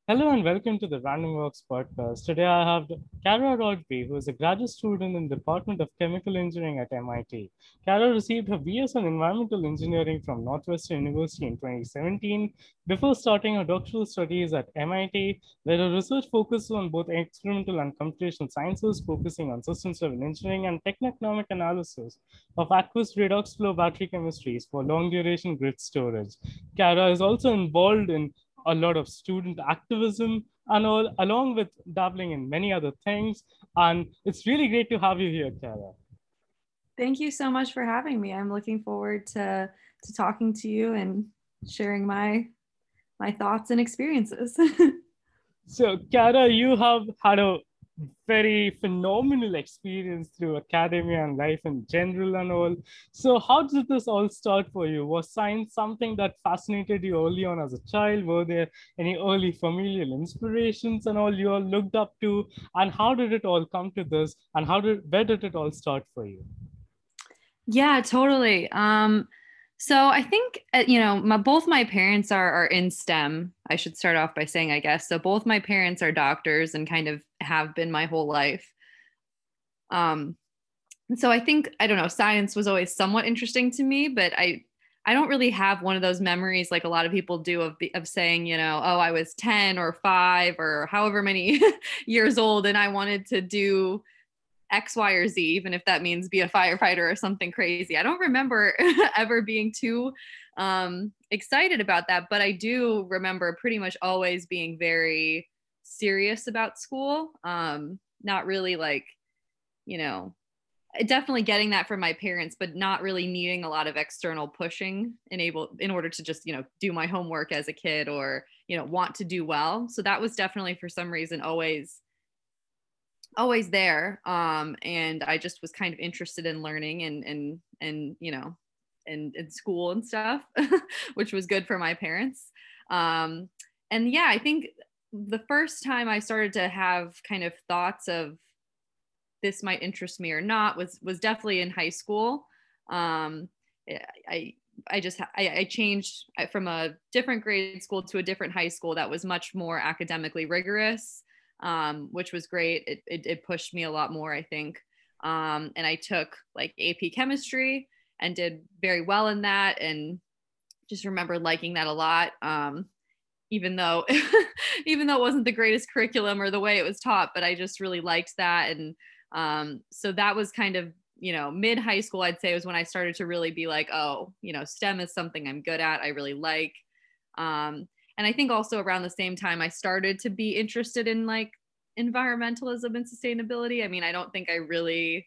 Hello and welcome to the Random Works podcast. Today I have Kara Rodby, who is a graduate student in the Department of Chemical Engineering at MIT. Kara received her BS in Environmental Engineering from Northwestern University in 2017 before starting her doctoral studies at MIT, where her research focuses on both experimental and computational sciences, focusing on systems level engineering and techno-economic analysis of aqueous redox flow battery chemistries for long duration grid storage. Kara is also involved in a lot of student activism and all, along with dabbling in many other things. And it's really great to have you here, Kara. Thank you so much for having me. I'm looking forward to talking to you and sharing my thoughts and experiences. So, Kara, you have had a very phenomenal experience through academia and life in general and all. So, how did this all start for you? Was science something that fascinated you early on as a child? Were there any early familial inspirations and all you all looked up to? And how did it all come to this? And where did it all start for you? Yeah, totally. So I think both my parents are in STEM. I should start off by saying, I guess. So both my parents are doctors and kind of have been my whole life. Um, so I think I don't know, science was always somewhat interesting to me, but I don't really have one of those memories like a lot of people do of saying, oh, I was 10 or 5 or however many years old and I wanted to do X, Y, or Z, even if that means be a firefighter or something crazy. I don't remember ever being too excited about that, but I do remember pretty much always being very serious about school. Not really like, you know, definitely getting that from my parents, but not really needing a lot of external pushing in order to just, do my homework as a kid or, want to do well. So that was definitely for some reason always there. And I just was kind of interested in learning and in school and stuff, which was good for my parents. Um, and yeah, I think the first time I started to have kind of thoughts of this might interest me or not was definitely in high school. Um, I I changed from a different grade school to a different high school that was much more academically rigorous, which was great. It pushed me a lot more, I think. And I took like AP chemistry and did very well in that, and just remember liking that a lot. Even though even though it wasn't the greatest curriculum or the way it was taught, but I just really liked that. And so that was kind of, mid high school, I'd say, was when I started to really be like, oh, STEM is something I'm good at, I really like. And I think also around the same time I started to be interested in like environmentalism and sustainability. I mean, I don't think I really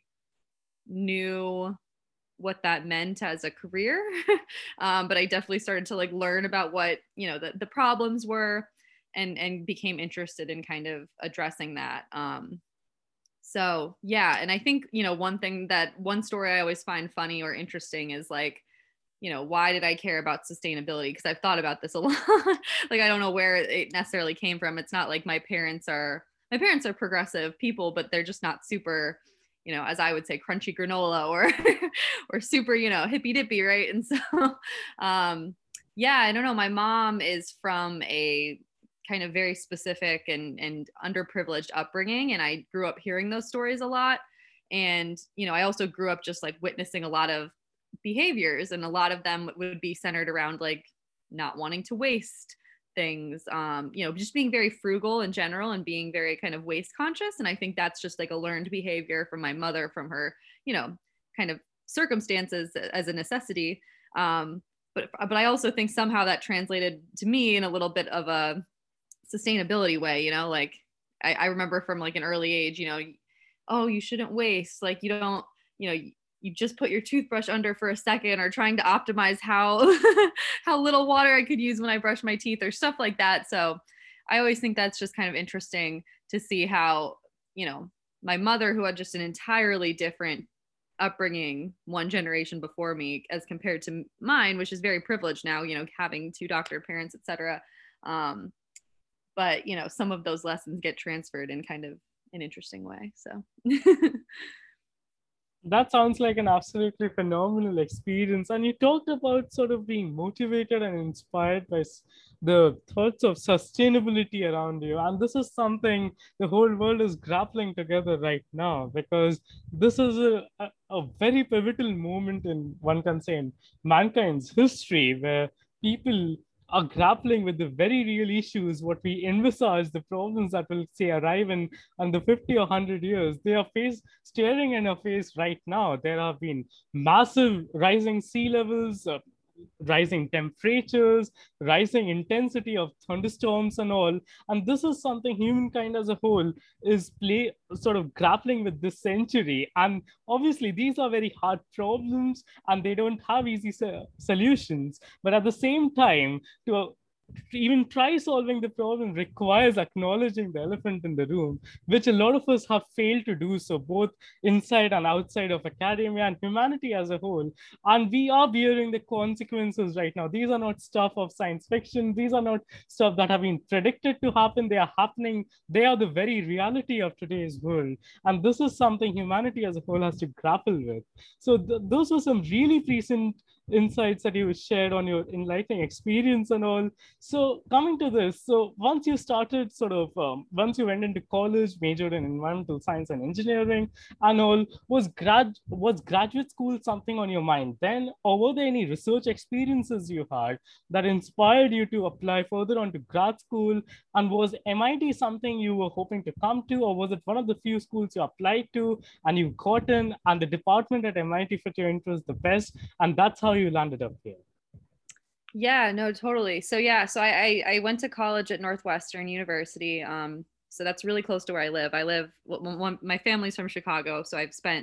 knew what that meant as a career. But I definitely started to like learn about what, the problems were, and became interested in kind of addressing that. So yeah, and I think, one story I always find funny or interesting is like, why did I care about sustainability? Because I've thought about this a lot. Like, I don't know where it necessarily came from. It's not like my parents are progressive people, but they're just not super, as I would say, crunchy granola or or super, hippy dippy, right? And so yeah, I don't know. My mom is from a kind of very specific and underprivileged upbringing, and I grew up hearing those stories a lot. And I also grew up just like witnessing a lot of behaviors, and a lot of them would be centered around like not wanting to waste things, just being very frugal in general and being very kind of waste conscious. And I think that's just like a learned behavior from my mother, from her, kind of circumstances as a necessity. But I also think somehow that translated to me in a little bit of a sustainability way, like I remember from like an early age, oh, you shouldn't waste. Like, you don't, you just put your toothbrush under for a second, or trying to optimize how how little water I could use when I brush my teeth or stuff like that. So I always think that's just kind of interesting to see how, my mother, who had just an entirely different upbringing one generation before me as compared to mine, which is very privileged now, having two doctor parents, etc. But some of those lessons get transferred in kind of an interesting way. So That sounds like an absolutely phenomenal experience. And you talked about sort of being motivated and inspired by the thoughts of sustainability around you. And this is something the whole world is grappling together right now, because this is a very pivotal moment in, one can say, in mankind's history, where people are grappling with the very real issues, what we envisage, the problems that will say arrive in under 50 or 100 years. They are staring in our face right now. There have been massive rising sea levels, rising temperatures, rising intensity of thunderstorms and all. And this is something humankind as a whole is sort of grappling with this century. And obviously, these are very hard problems and they don't have easy solutions. But at the same time, to even try solving the problem requires acknowledging the elephant in the room, which a lot of us have failed to do so, both inside and outside of academia and humanity as a whole. And we are bearing the consequences right now. These are not stuff of science fiction. These are not stuff that have been predicted to happen. They are happening. They are the very reality of today's world. And this is something humanity as a whole has to grapple with. So those were some really recent insights that you shared on your enlightening experience and all. So coming to this, so once you started sort of, once you went into college, majored in environmental science and engineering and all, was graduate school something on your mind then, or were there any research experiences you had that inspired you to apply further on to grad school? And was MIT something you were hoping to come to, or was it one of the few schools you applied to and you got in, and the department at MIT fit your interest the best, and that's how you landed up here? Yeah, no, totally. So yeah, so I went to college at Northwestern University. So that's really close to where I live. My family's from Chicago, so I've spent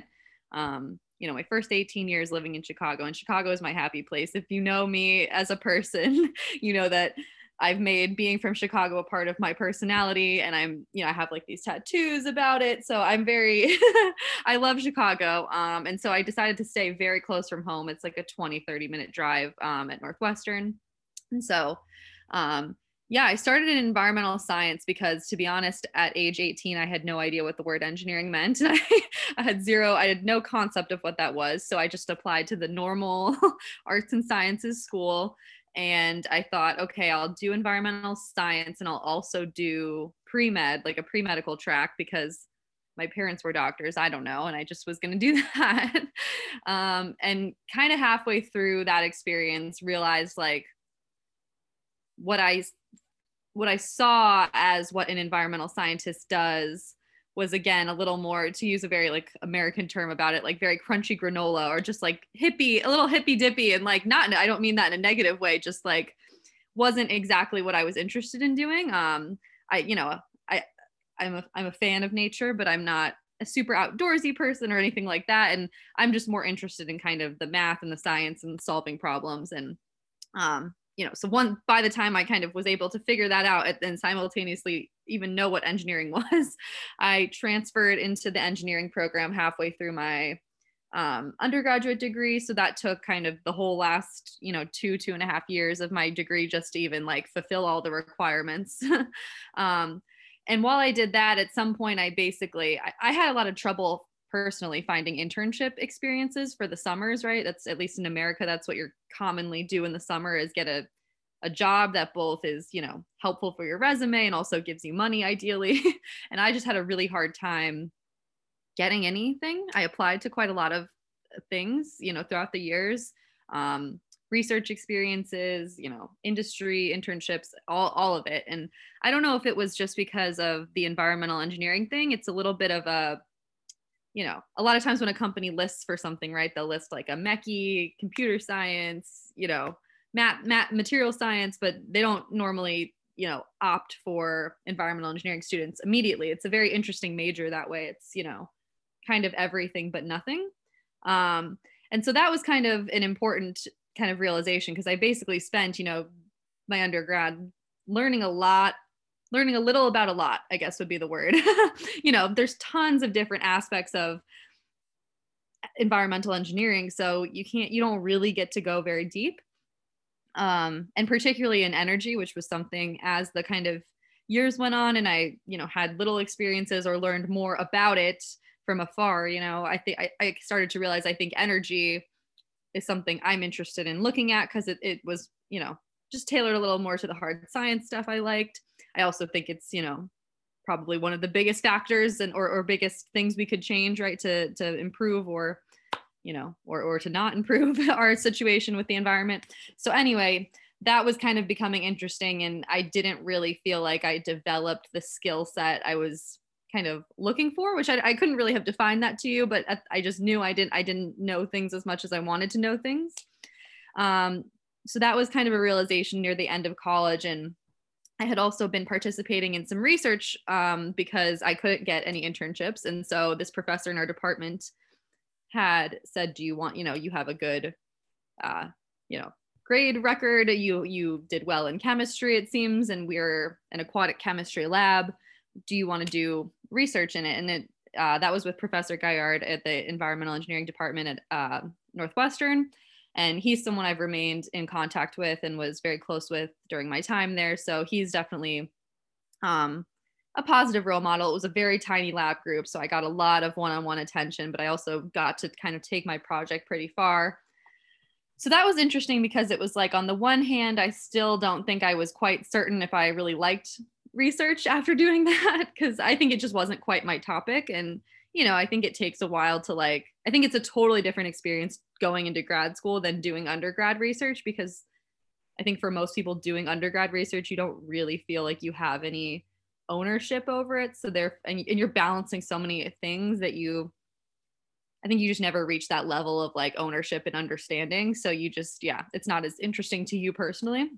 my first 18 years living in Chicago, and Chicago is my happy place. If you know me as a person, you know that I've made being from Chicago a part of my personality, and I have like these tattoos about it. So I'm very, I love Chicago. And so I decided to stay very close from home. It's like a 20-30 minute drive at Northwestern. And so, yeah, I started in environmental science because, to be honest, at age 18, I had no idea what the word engineering meant. I had no concept of what that was. So I just applied to the normal arts and sciences school. And I thought, okay, I'll do environmental science and I'll also do pre-med, like a pre-medical track, because my parents were doctors. I don't know. And I just was going to do that. And kind of halfway through that experience, realized like what I saw as what an environmental scientist does was, again, a little more, to use a very like American term about it, like very crunchy granola, or just like hippie, a little hippy dippy. And like, not, I don't mean that in a negative way, just like wasn't exactly what I was interested in doing. I, you know, I'm a fan of nature, but I'm not a super outdoorsy person or anything like that. And I'm just more interested in kind of the math and the science and solving problems. And so by the time I kind of was able to figure that out and simultaneously even know what engineering was, I transferred into the engineering program halfway through my undergraduate degree. So that took kind of the whole last, 2.5 years of my degree just to even like fulfill all the requirements. And while I did that, at some point, I had a lot of trouble personally finding internship experiences for the summers, right? That's, at least in America, that's what you're commonly do in the summer, is get a job that both is, helpful for your resume and also gives you money ideally. And I just had a really hard time getting anything. I applied to quite a lot of things, throughout the years. Research experiences, industry internships, all of it. And I don't know if it was just because of the environmental engineering thing. It's a little bit of a lot of times when a company lists for something, right, they'll list like a mechie, computer science, math, material science, but they don't normally, opt for environmental engineering students immediately. It's a very interesting major that way. It's, kind of everything but nothing. And so that was kind of an important kind of realization, because I basically spent, my undergrad learning a little about a lot, I guess would be the word. There's tons of different aspects of environmental engineering. So you don't really get to go very deep. And particularly in energy, which was something, as the kind of years went on and I, had little experiences or learned more about it from afar. You know, I think I started to realize I think energy is something I'm interested in looking at, because it was, you know, just tailored a little more to the hard science stuff I liked. I also think it's, you know, probably one of the biggest factors and or biggest things we could change, right, to improve, or you know, or to not improve our situation with the environment. So anyway, that was kind of becoming interesting, and I didn't really feel like I developed the skill set I was kind of looking for, which I couldn't really have defined that to you, but I just knew I didn't know things as much as I wanted to know things. So that was kind of a realization near the end of college. And I had also been participating in some research because I couldn't get any internships. And so this professor in our department had said, do you want, you know, you have a good, you know, grade record. You did well in chemistry, it seems, and we're an aquatic chemistry lab. Do you want to do research in it? And that was with Professor Gaillard at the environmental engineering department at Northwestern. And he's someone I've remained in contact with and was very close with during my time there. So he's definitely a positive role model. It was a very tiny lab group, so I got a lot of one-on-one attention, but I also got to kind of take my project pretty far. So that was interesting, because it was like, on the one hand, I still don't think I was quite certain if I really liked research after doing that, because I think it just wasn't quite my topic. And, you know, I think it takes a while to I think it's a totally different experience going into grad school than doing undergrad research, because I think for most people doing undergrad research, you don't really feel like you have any ownership over it. So and you're balancing so many things that I think you just never reach that level of like ownership and understanding. So you just, yeah, it's not as interesting to you personally.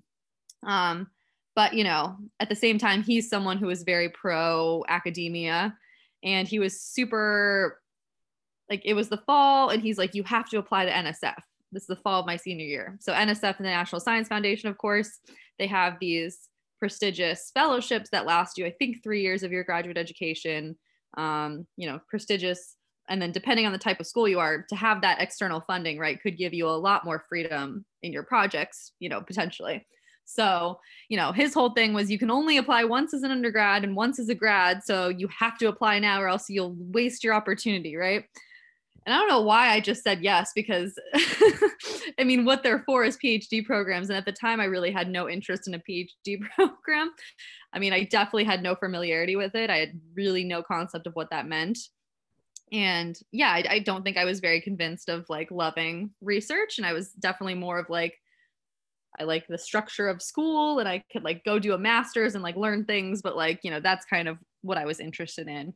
But, you know, at the same time, he's someone who is very pro academia, and he was super, like, it was the fall, and he's like, you have to apply to NSF. This is the fall of my senior year. So NSF and the National Science Foundation, of course, they have these prestigious fellowships that last you, I think, 3 years of your graduate education, you know, prestigious. And then depending on the type of school you are, to have that external funding, right, could give you a lot more freedom in your projects, you know, potentially. So, you know, his whole thing was, you can only apply once as an undergrad and once as a grad. So you have to apply now or else you'll waste your opportunity, right? And I don't know why I just said yes, because I mean, what they're for is PhD programs. And at the time, I really had no interest in a PhD program. I mean, I definitely had no familiarity with it. I had really no concept of what that meant. And yeah, I don't think I was very convinced of like loving research. And I was definitely more of like, I like the structure of school, and I could like go do a master's and like learn things, but like, you know, that's kind of what I was interested in.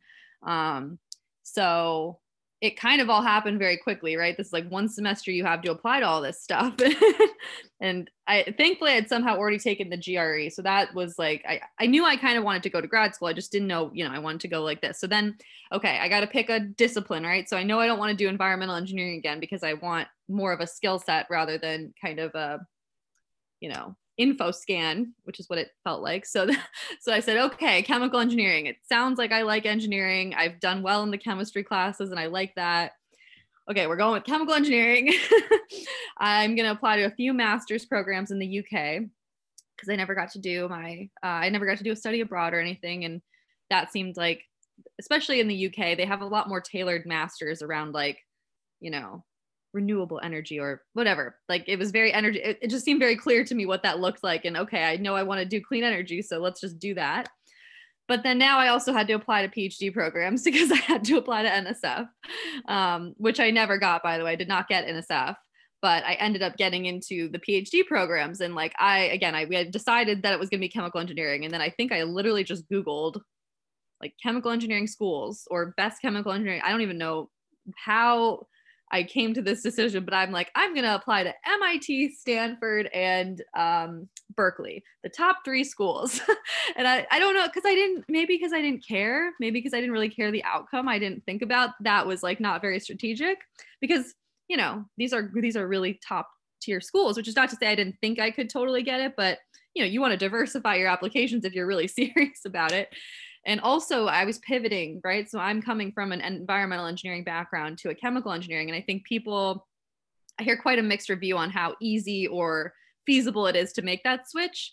So it kind of all happened very quickly, right? This is like one semester you have to apply to all this stuff. And thankfully I had somehow already taken the GRE. So that was like, I knew I kind of wanted to go to grad school. I just didn't know, you know, I wanted to go like this. So then, okay, I got to pick a discipline, right? So I know I don't want to do environmental engineering again, because I want more of a skill set rather than kind of a, you know, info scan, which is what it felt like. So I said, okay, chemical engineering. It sounds like I like engineering. I've done well in the chemistry classes and I like that. Okay, we're going with chemical engineering. I'm going to apply to a few master's programs in the UK, because I never got to do a study abroad or anything. And that seemed like, especially in the UK, they have a lot more tailored masters around like, you know, renewable energy or whatever. Like it was very energy. It just seemed very clear to me what that looked like. And okay, I know I want to do clean energy, so let's just do that. But then now I also had to apply to PhD programs, because I had to apply to NSF, which I never got, by the way. I did not get NSF, but I ended up getting into the PhD programs. And like, we had decided that it was going to be chemical engineering. And then I think I literally just Googled like chemical engineering schools or best chemical engineering. I don't even know how I came to this decision, but I'm like, I'm going to apply to MIT, Stanford, and Berkeley, the top 3 schools. And I don't know, because because I didn't care, maybe because I didn't really care the outcome. I didn't think about that was like not very strategic, because, you know, these are really top tier schools, which is not to say I didn't think I could totally get it, but, you know, you want to diversify your applications if you're really serious about it. And also I was pivoting, right? So I'm coming from an environmental engineering background to a chemical engineering. And I think I hear quite a mixed review on how easy or feasible it is to make that switch.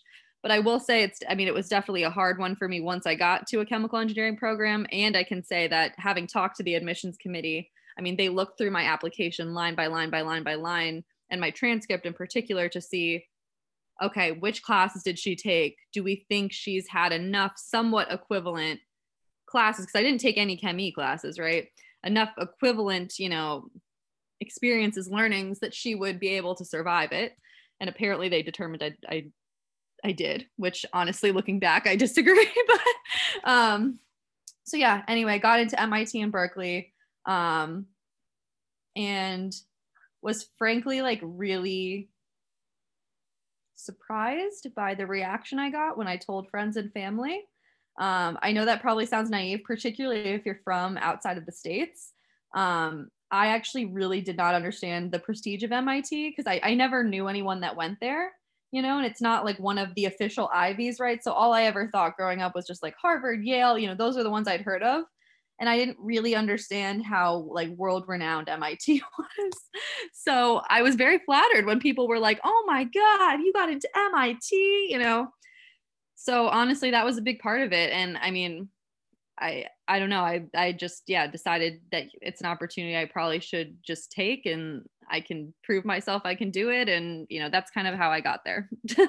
But I will say it was definitely a hard one for me once I got to a chemical engineering program. And I can say that having talked to the admissions committee, I mean, they looked through my application line by line by line by line, and my transcript in particular, to see, okay, which classes did she take? Do we think she's had enough somewhat equivalent classes? Because I didn't take any Chem E classes, right? Enough equivalent, experiences, learnings, that she would be able to survive it. And apparently they determined I did, which honestly, looking back, I disagree. But so yeah, anyway, got into MIT and Berkeley, and was frankly like really surprised by the reaction I got when I told friends and family. I know that probably sounds naive, particularly if you're from outside of the States. I actually really did not understand the prestige of MIT, because I never knew anyone that went there, and it's not like one of the official Ivies, right? So all I ever thought growing up was just like Harvard, Yale, those are the ones I'd heard of. And I didn't really understand how like world renowned MIT was. So I was very flattered when people were like, oh my God, you got into MIT, So honestly, that was a big part of it. And I mean, I don't know. I just, decided that it's an opportunity I probably should just take, and I can prove myself I can do it. And, that's kind of how I got there.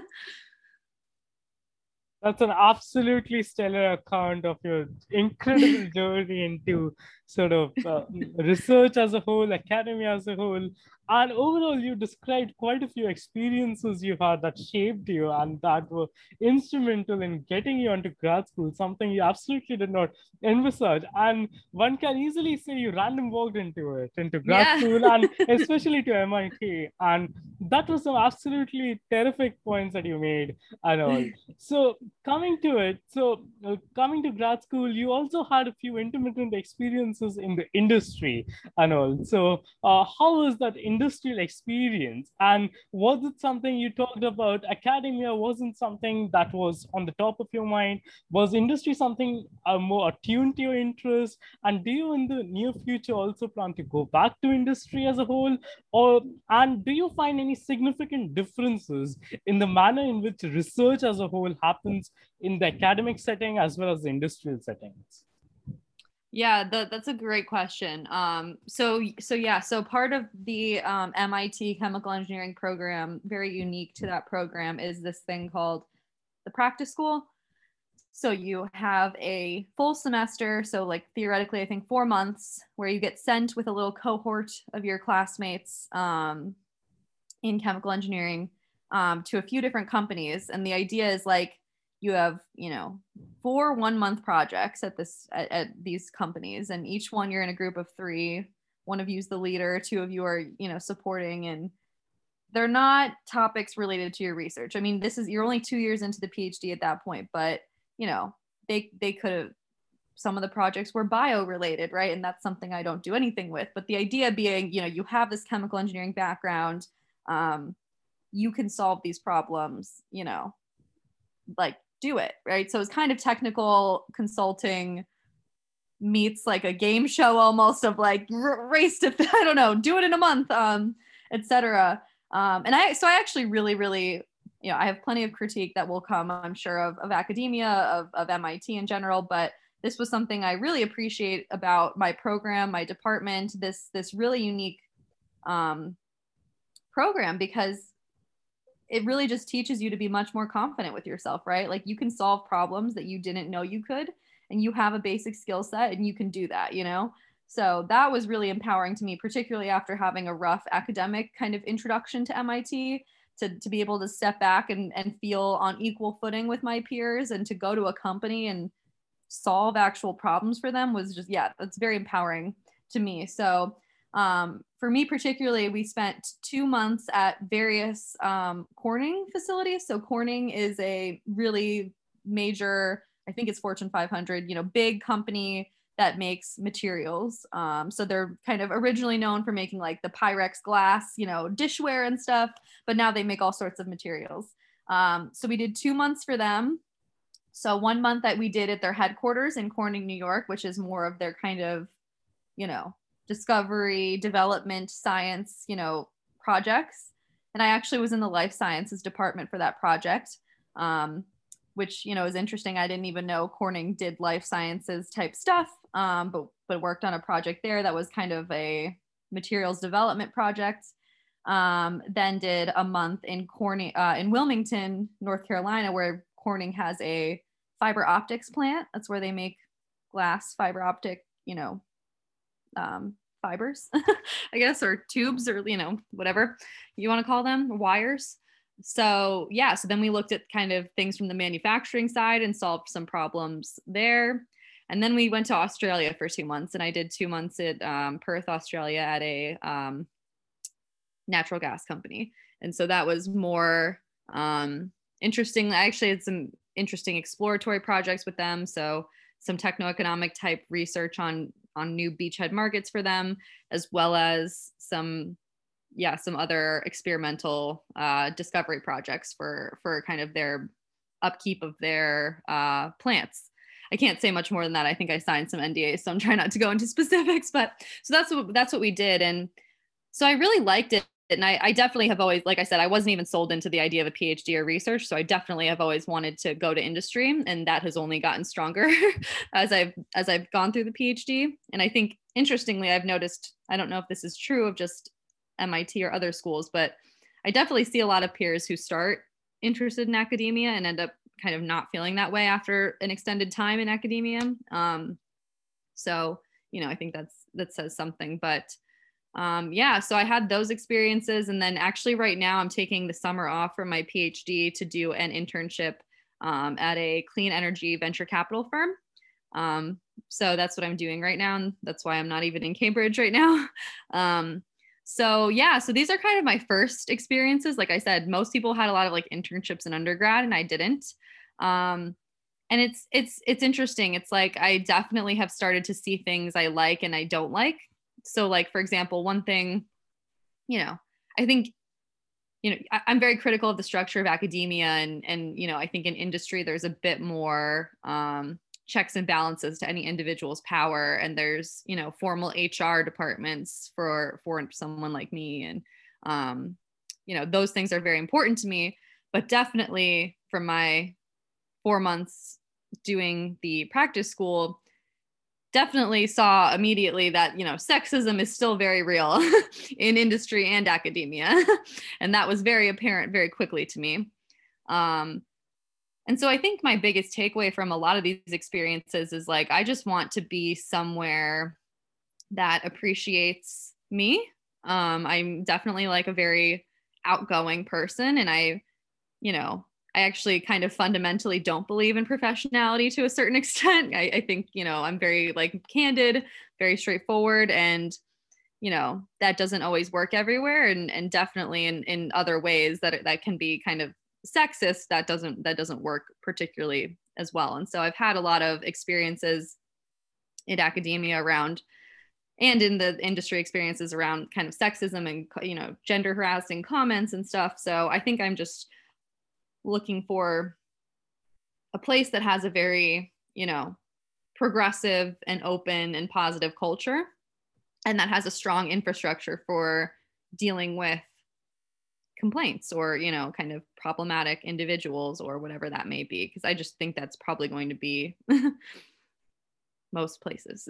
That's an absolutely stellar account of your incredible journey into sort of research as a whole, academia as a whole. And overall, you described quite a few experiences you had that shaped you and that were instrumental in getting you into grad school, something you absolutely did not envisage. And one can easily say you random walked into grad school, and especially to MIT. And that was some absolutely terrific points that you made and all. So coming to grad school, you also had a few intermittent experiences in the industry and all. So how was that industrial experience? And was it something you talked about? Academia wasn't something that was on the top of your mind. Was industry something more attuned to your interest? And do you in the near future also plan to go back to industry as a whole? And do you find any significant differences in the manner in which research as a whole happens in the academic setting as well as the industrial settings? Yeah, that's a great question. So part of the MIT chemical engineering program, very unique to that program, is this thing called the practice school. So you have a full semester, so like theoretically, I think 4 months, where you get sent with a little cohort of your classmates in chemical engineering to a few different companies. And the idea is like, you have 4 1-month projects at these companies, and each one you're in a group of 3. One of you is the leader, 2 of you are supporting, and they're not topics related to your research. I mean, you're only 2 years into the PhD at that point, but they could have, some of the projects were bio related, right? And that's something I don't do anything with. But the idea being, you have this chemical engineering background, you can solve these problems, like do it, right? So it's kind of technical consulting meets like a game show almost, of like race to I don't know, do it in a month, etc. And I actually really I have plenty of critique that will come, I'm sure, of academia, of MIT in general, but this was something I really appreciate about my program, my department, this really unique program, because it really just teaches you to be much more confident with yourself, right? Like you can solve problems that you didn't know you could, and you have a basic skill set and you can do that, So that was really empowering to me, particularly after having a rough academic kind of introduction to MIT, to be able to step back and feel on equal footing with my peers, and to go to a company and solve actual problems for them was just, that's very empowering to me. So for me particularly, we spent 2 months at various Corning facilities. So Corning is a really major, I think it's Fortune 500, big company that makes materials. So they're kind of originally known for making like the Pyrex glass, dishware and stuff, but now they make all sorts of materials. So we did 2 months for them. So 1 month that we did at their headquarters in Corning, New York, which is more of their kind of, discovery, development, science, projects. And I actually was in the life sciences department for that project. which, you know, is interesting. I didn't even know Corning did life sciences type stuff, but worked on a project there that was kind of a materials development project. Then did a month in Corning, in Wilmington, North Carolina, where Corning has a fiber optics plant. That's where they make glass fiber optic, you know, fibers, I guess, or tubes, or, you know, whatever you want to call them, wires. So yeah, so then we looked at kind of things from the manufacturing side and solved some problems there. And then we went to Australia for 2 months, and I did 2 months at Perth, Australia, at a natural gas company. And so that was more interesting. I actually had some interesting exploratory projects with them. So some techno-economic type research on new beachhead markets for them, as well as some other experimental discovery projects for kind of their upkeep of their plants. I can't say much more than that. I think I signed some NDAs, so I'm trying not to go into specifics, but so that's what we did. And so I really liked it. And I definitely have always, like I said, I wasn't even sold into the idea of a PhD or research. So I definitely have always wanted to go to industry, and that has only gotten stronger as I've gone through the PhD. And I think, interestingly, I've noticed, I don't know if this is true of just MIT or other schools, but I definitely see a lot of peers who start interested in academia and end up kind of not feeling that way after an extended time in academia. So, you know, I think that says something. But yeah, so I had those experiences. And then actually right now I'm taking the summer off from my PhD to do an internship at a clean energy venture capital firm. So that's what I'm doing right now. And that's why I'm not even in Cambridge right now. So yeah, so these are kind of my first experiences. Like I said, most people had a lot of like internships in undergrad, and I didn't. And it's interesting. It's like I definitely have started to see things I like and I don't like. So like, for example, one thing, you know, I think, you know, I'm very critical of the structure of academia, and, you know, I think in industry, there's a bit more checks and balances to any individual's power. And there's, you know, formal HR departments for someone like me. And, you know, those things are very important to me, but definitely from my 4 months doing the practice school, definitely saw immediately that, you know, sexism is still very real in industry and academia. And that was very apparent very quickly to me. And so I think my biggest takeaway from a lot of these experiences is like, I just want to be somewhere that appreciates me. I'm definitely like a very outgoing person, and you know, I actually kind of fundamentally don't believe in professionality to a certain extent. I think, you know, I'm very like candid, very straightforward, and, you know, that doesn't always work everywhere. And definitely in other ways that can be kind of sexist, that doesn't work particularly as well. And so I've had a lot of experiences in academia around, and in the industry experiences around kind of sexism and, you know, gender harassing comments and stuff. So I think I'm just looking for a place that has a very, you know, progressive and open and positive culture, and that has a strong infrastructure for dealing with complaints or, you know, kind of problematic individuals or whatever that may be, because I just think that's probably going to be most places.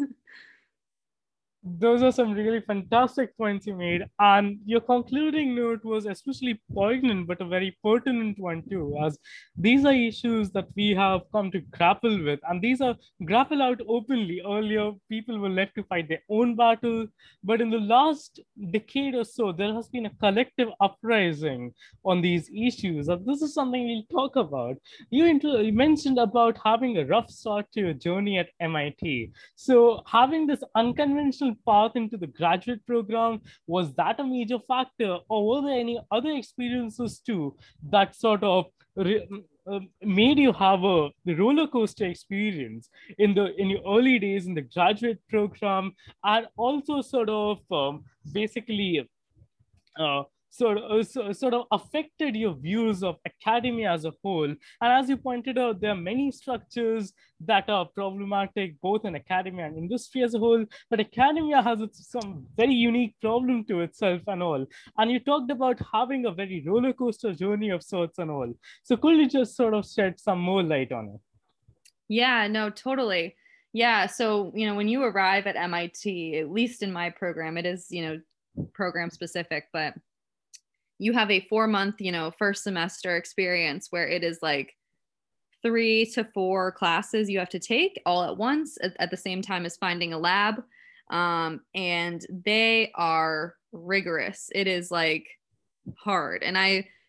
Those are some really fantastic points you made. And your concluding note was especially poignant, but a very pertinent one too, as these are issues that we have come to grapple with. And these are grappled out openly. Earlier, people were left to fight their own battle. But in the last decade or so, there has been a collective uprising on these issues. And this is something we'll talk about. You mentioned about having a rough start to your journey at MIT. So having this unconventional path into the graduate program, was that a major factor, or were there any other experiences too that sort of made you have a roller coaster experience in your early days in the graduate program, and also sort of basically sort of affected your views of academia as a whole? And as you pointed out, there are many structures that are problematic both in academia and industry as a whole, but academia has some very unique problem to itself and all. And you talked about having a very roller coaster journey of sorts and all. So could you just sort of shed some more light on it? Yeah, no, totally. Yeah. So, when you arrive at MIT, at least in my program, it is, program specific, but you have a 4 month, first semester experience where it is like 3 to 4 classes you have to take all at once at the same time as finding a lab. And they are rigorous. It is like hard. And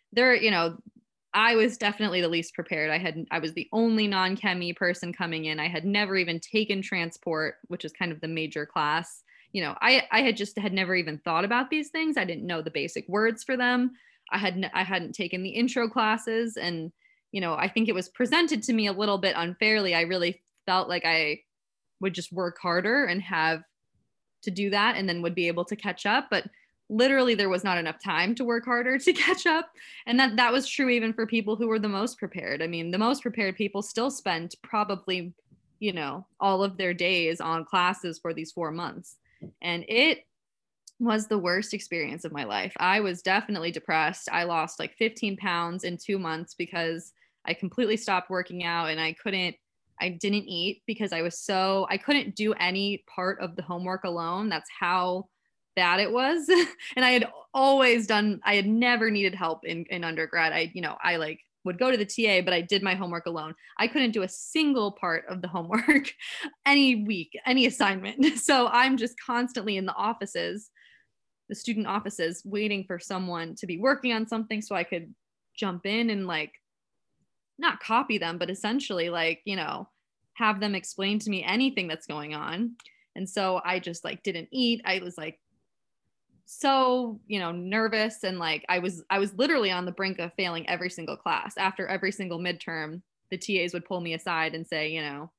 I was definitely the least prepared. I was the only non-chemie person coming in. I had never even taken transport, which is kind of the major class. I had never even thought about these things. I didn't know the basic words for them. I hadn't taken the intro classes, and I think it was presented to me a little bit unfairly. I really felt like I would just work harder and have to do that and then would be able to catch up, but literally there was not enough time to work harder to catch up. And that was true even for people who were the most prepared. I mean, the most prepared people still spent probably, all of their days on classes for these 4 months. And it was the worst experience of my life. I was definitely depressed. I lost like 15 pounds in 2 months because I completely stopped working out, and I didn't eat because I couldn't do any part of the homework alone. That's how bad it was. And I had never needed help in undergrad. I like would go to the TA, but I did my homework alone. I couldn't do a single part of the homework any week, any assignment. So I'm just constantly in the student offices, waiting for someone to be working on something so I could jump in and like not copy them, but essentially like, have them explain to me anything that's going on. And so I just like didn't eat. I was like so, nervous, and like I was literally on the brink of failing every single class. After every single midterm, the TAs would pull me aside and say,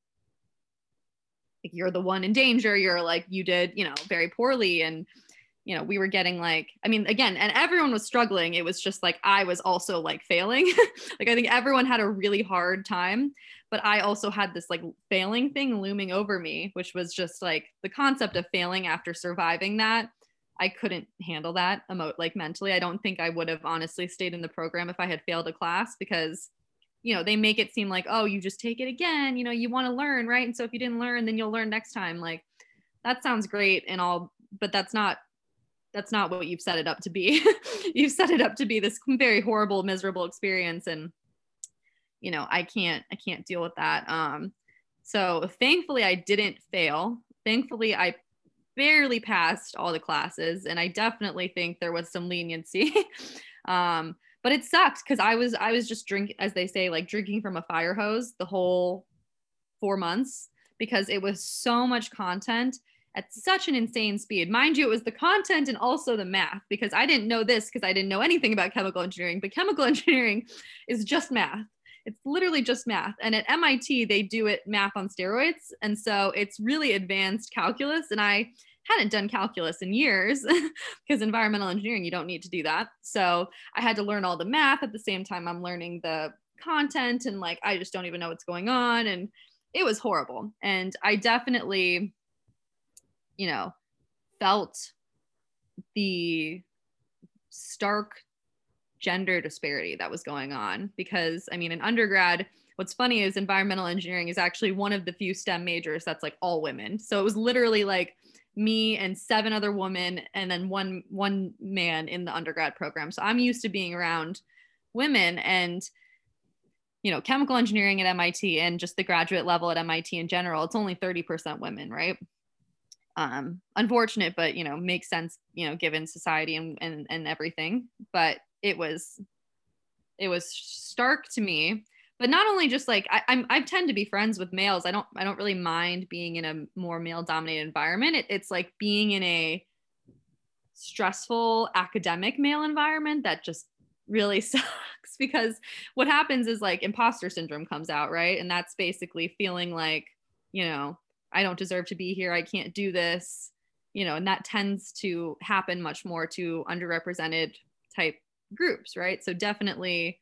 like, you're the one in danger. You're like, you did, very poorly. And we were getting like, I mean, again, and everyone was struggling. It was just like, I was also like failing. Like, I think everyone had a really hard time, but I also had this like failing thing looming over me, which was just like the concept of failing after surviving that. I couldn't handle that like mentally. I don't think I would have honestly stayed in the program if I had failed a class, because they make it seem like, oh, you just take it again, you want to learn, right? And so if you didn't learn, then you'll learn next time. Like, that sounds great and all, but that's not what you've set it up to be. You've set it up to be this very horrible, miserable experience. And, I can't deal with that. So thankfully I didn't fail. Thankfully I barely passed all the classes. And I definitely think there was some leniency. But it sucked because I was just drinking, as they say, like drinking from a fire hose the whole 4 months, because it was so much content at such an insane speed. Mind you, it was the content and also the math, because I didn't know this because I didn't know anything about chemical engineering, but chemical engineering is just math. It's literally just math. And at MIT, they do it math on steroids. And so it's really advanced calculus. And I hadn't done calculus in years because environmental engineering, you don't need to do that. So I had to learn all the math at the same time I'm learning the content, and like, I just don't even know what's going on. And it was horrible. And I definitely, felt the stark gender disparity that was going on, because I mean, in undergrad, what's funny is environmental engineering is actually one of the few STEM majors that's like all women. So it was literally like me and 7 other women and then one man in the undergrad program. So I'm used to being around women, and chemical engineering at MIT and just the graduate level at MIT in general, it's only 30% women, right? Unfortunate, but makes sense, given society and everything. But it was stark to me. But not only just like I tend to be friends with males. I don't really mind being in a more male dominated environment. It's like being in a stressful academic male environment that just really sucks, because what happens is like imposter syndrome comes out, right? And that's basically feeling like, I don't deserve to be here. I can't do this, and that tends to happen much more to underrepresented type groups, right? So definitely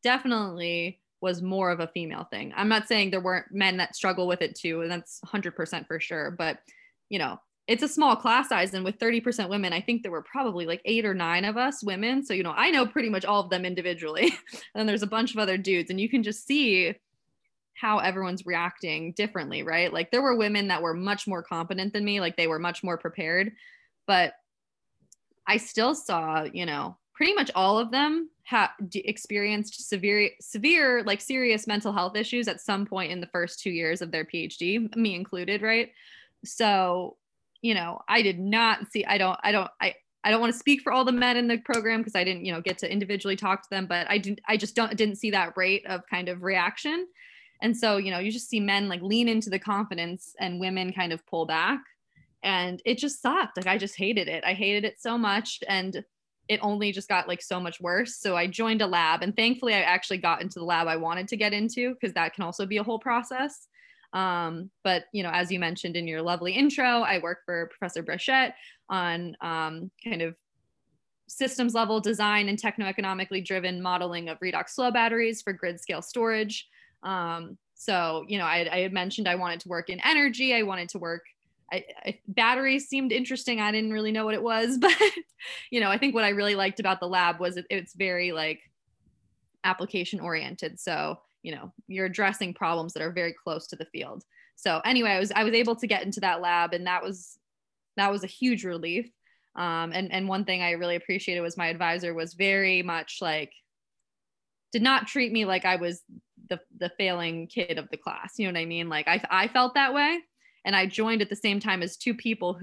was more of a female thing. I'm not saying there weren't men that struggle with it too, and that's 100% for sure, but you know, it's a small class size, and with 30% women, I think there were probably like 8 or 9 of us women. So, you know, I know pretty much all of them individually. And then there's a bunch of other dudes, and you can just see how everyone's reacting differently, right? Like there were women that were much more competent than me, like they were much more prepared, but I still saw, you know, pretty much all of them experienced severe, like serious mental health issues at some point in the first 2 years of their PhD, me included, right? So, you know, I did not see, I don't want to speak for all the men in the program because I didn't, you know, get to individually talk to them, but I didn't see that rate of kind of reaction. And so, you know, you just see men like lean into the confidence and women kind of pull back. And it just sucked. Like I just hated it. I hated it so much. And it only just got like so much worse. So I joined a lab, and thankfully I actually got into the lab I wanted to get into, because that can also be a whole process. But you know, as you mentioned in your lovely intro, I work for Professor Brechette on kind of systems level design and techno-economically driven modeling of redox flow batteries for grid scale storage. So, you know, I had mentioned I wanted to work in energy. I wanted to work, batteries seemed interesting. I didn't really know what it was, but you know, I think what I really liked about the lab was it's very like application oriented. So, you know, you're addressing problems that are very close to the field. So anyway, I was able to get into that lab, and that was a huge relief. And one thing I really appreciated was my advisor was very much like, did not treat me like I was the failing kid of the class. You know what I mean? Like I felt that way. And I joined at the same time as two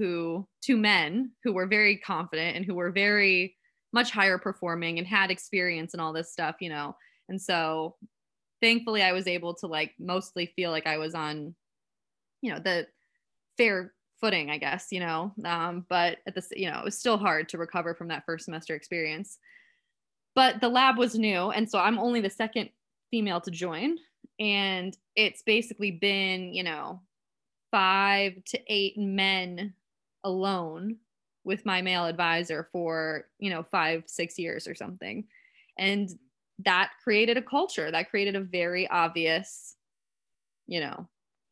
men who were very confident and who were very much higher performing and had experience and all this stuff, you know? And so thankfully I was able to like mostly feel like I was on, you know, the fair footing, I guess, you know? But at this, you know, it was still hard to recover from that first semester experience. But the lab was new. And so I'm only the second female to join. And it's basically been, you know, 5 to 8 men alone with my male advisor for, you know, 5-6 years or something. And that created a culture that created a very obvious, you know,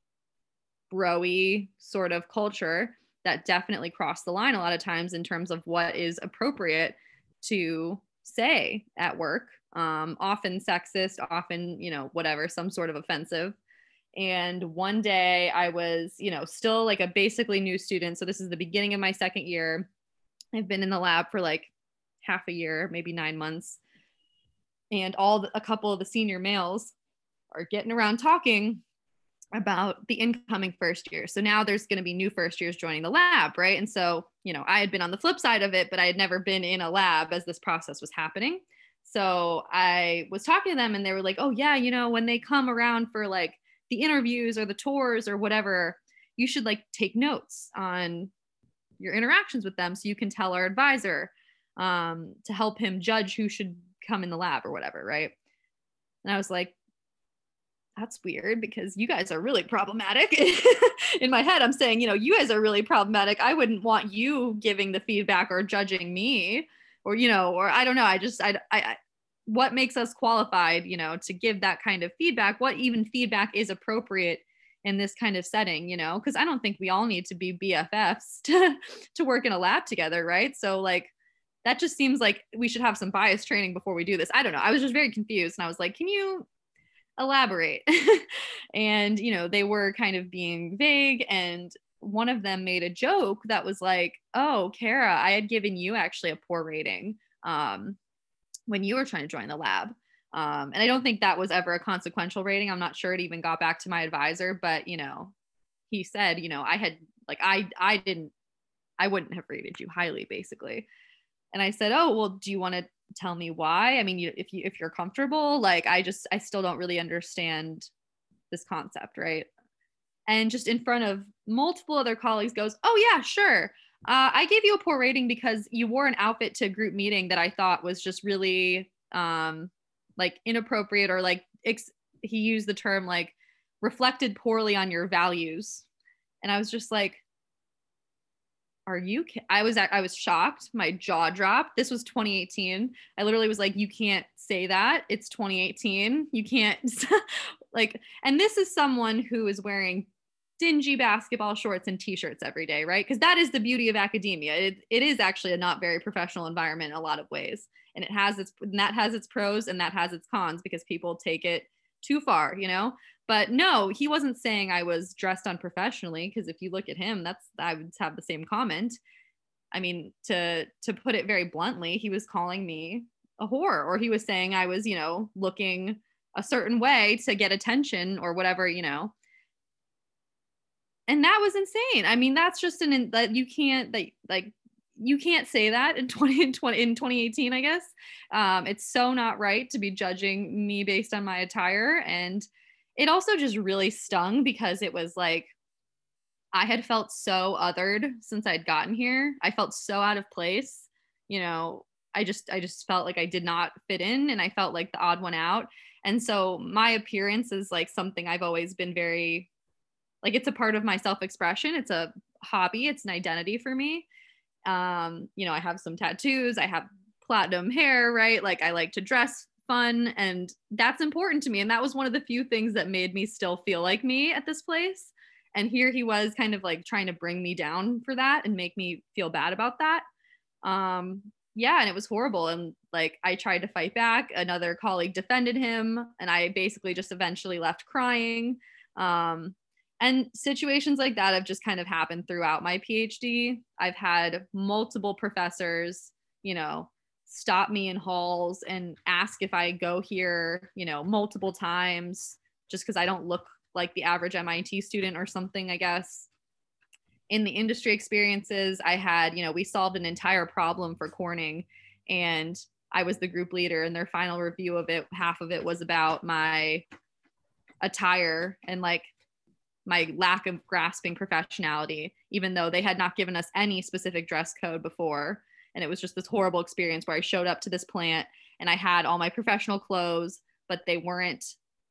bro-y sort of culture that definitely crossed the line a lot of times in terms of what is appropriate to say at work. Often sexist, often, you know, whatever, some sort of offensive. And one day I was, you know, still like a basically new student. So this is the beginning of my second year. I've been in the lab for like half a year, maybe 9 months. And a couple of the senior males are getting around talking about the incoming first year. So now there's going to be new first years joining the lab, right? And so, you know, I had been on the flip side of it, but I had never been in a lab as this process was happening. So I was talking to them, and they were like, oh yeah, you know, when they come around for like the interviews or the tours or whatever, you should like take notes on your interactions with them so you can tell our advisor to help him judge who should come in the lab or whatever, right? And I was like, that's weird because you guys are really problematic. In my head, I'm saying, you know, you guys are really problematic. I wouldn't want you giving the feedback or judging me, or, you know, or I don't know. I what makes us qualified, you know, to give that kind of feedback? What even feedback is appropriate in this kind of setting, you know? Because I don't think we all need to be BFFs to work in a lab together, right? So like, that just seems like we should have some bias training before we do this. I don't know. I was just very confused, and I was like, can you elaborate? And, you know, they were kind of being vague, and one of them made a joke that was like, oh, Kara, I had given you actually a poor rating when you were trying to join the lab. And I don't think that was ever a consequential rating. I'm not sure it even got back to my advisor, but, you know, he said, you know, I had like, I wouldn't have rated you highly, basically. And I said, oh, well, do you want to tell me why? I mean, if you're comfortable, like, I still don't really understand this concept, right? And just in front of multiple other colleagues goes, oh yeah, sure. I gave you a poor rating because you wore an outfit to a group meeting that I thought was just really like inappropriate, or like he used the term like reflected poorly on your values. And I was just like, I was shocked. My jaw dropped. This was 2018. I literally was like, you can't say that. It's 2018. You can't like, and this is someone who is wearing dingy basketball shorts and t-shirts every day, right? Because that is the beauty of academia. It is actually a not very professional environment in a lot of ways. And that has its pros and that has its cons because people take it too far, you know? But no, he wasn't saying I was dressed unprofessionally, because if you look at him, I would have the same comment. I mean, to put it very bluntly, he was calling me a whore, or he was saying I was, you know, looking a certain way to get attention or whatever, you know. And that was insane. I mean, that's just that you can't you can't say that in 2018, I guess. It's so not right to be judging me based on my attire. And it also just really stung because it was like, I had felt so othered since I'd gotten here. I felt so out of place. You know, I just felt like I did not fit in, and I felt like the odd one out. And so my appearance is like something I've always been very, like, it's a part of my self-expression. It's a hobby. It's an identity for me. You know, I have some tattoos. I have platinum hair, right? Like, I like to dress fun, and that's important to me. And that was one of the few things that made me still feel like me at this place. And here he was kind of like trying to bring me down for that and make me feel bad about that. Yeah, and it was horrible. And like, I tried to fight back. Another colleague defended him, and I basically just eventually left crying. And situations like that have just kind of happened throughout my PhD. I've had multiple professors, you know, stop me in halls and ask if I go here, you know, multiple times just because I don't look like the average MIT student or something, I guess. In the industry experiences, I had, you know, we solved an entire problem for Corning, and I was the group leader, and their final review of it, half of it was about my attire and like my lack of grasping professionality, even though they had not given us any specific dress code before. And it was just this horrible experience where I showed up to this plant and I had all my professional clothes, but they weren't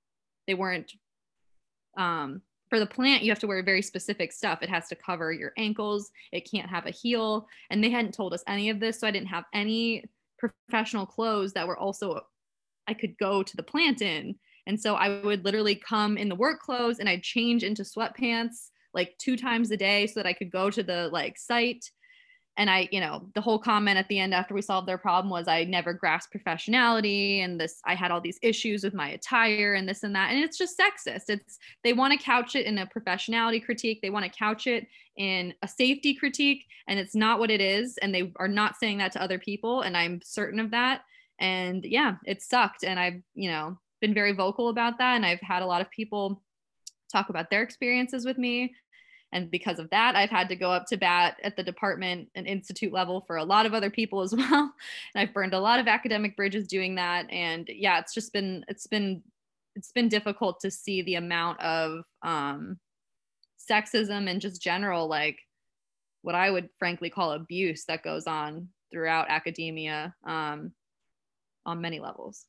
for the plant, you have to wear very specific stuff. It has to cover your ankles. It can't have a heel. And they hadn't told us any of this. So I didn't have any professional clothes that were also, I could go to the plant in. And so I would literally come in the work clothes and I'd change into sweatpants like 2 times a day so that I could go to the like site. And I, you know, the whole comment at the end after we solved their problem was I never grasped professionality, and this, I had all these issues with my attire and this and that. And it's just sexist. They want to couch it in a professionality critique. They want to couch it in a safety critique, and it's not what it is. And they are not saying that to other people. And I'm certain of that. And yeah, it sucked. And I've, you know, been very vocal about that. And I've had a lot of people talk about their experiences with me. And because of that, I've had to go up to bat at the department and institute level for a lot of other people as well. And I've burned a lot of academic bridges doing that. And yeah, it's been difficult to see the amount of sexism and just general, like, what I would frankly call abuse that goes on throughout academia on many levels.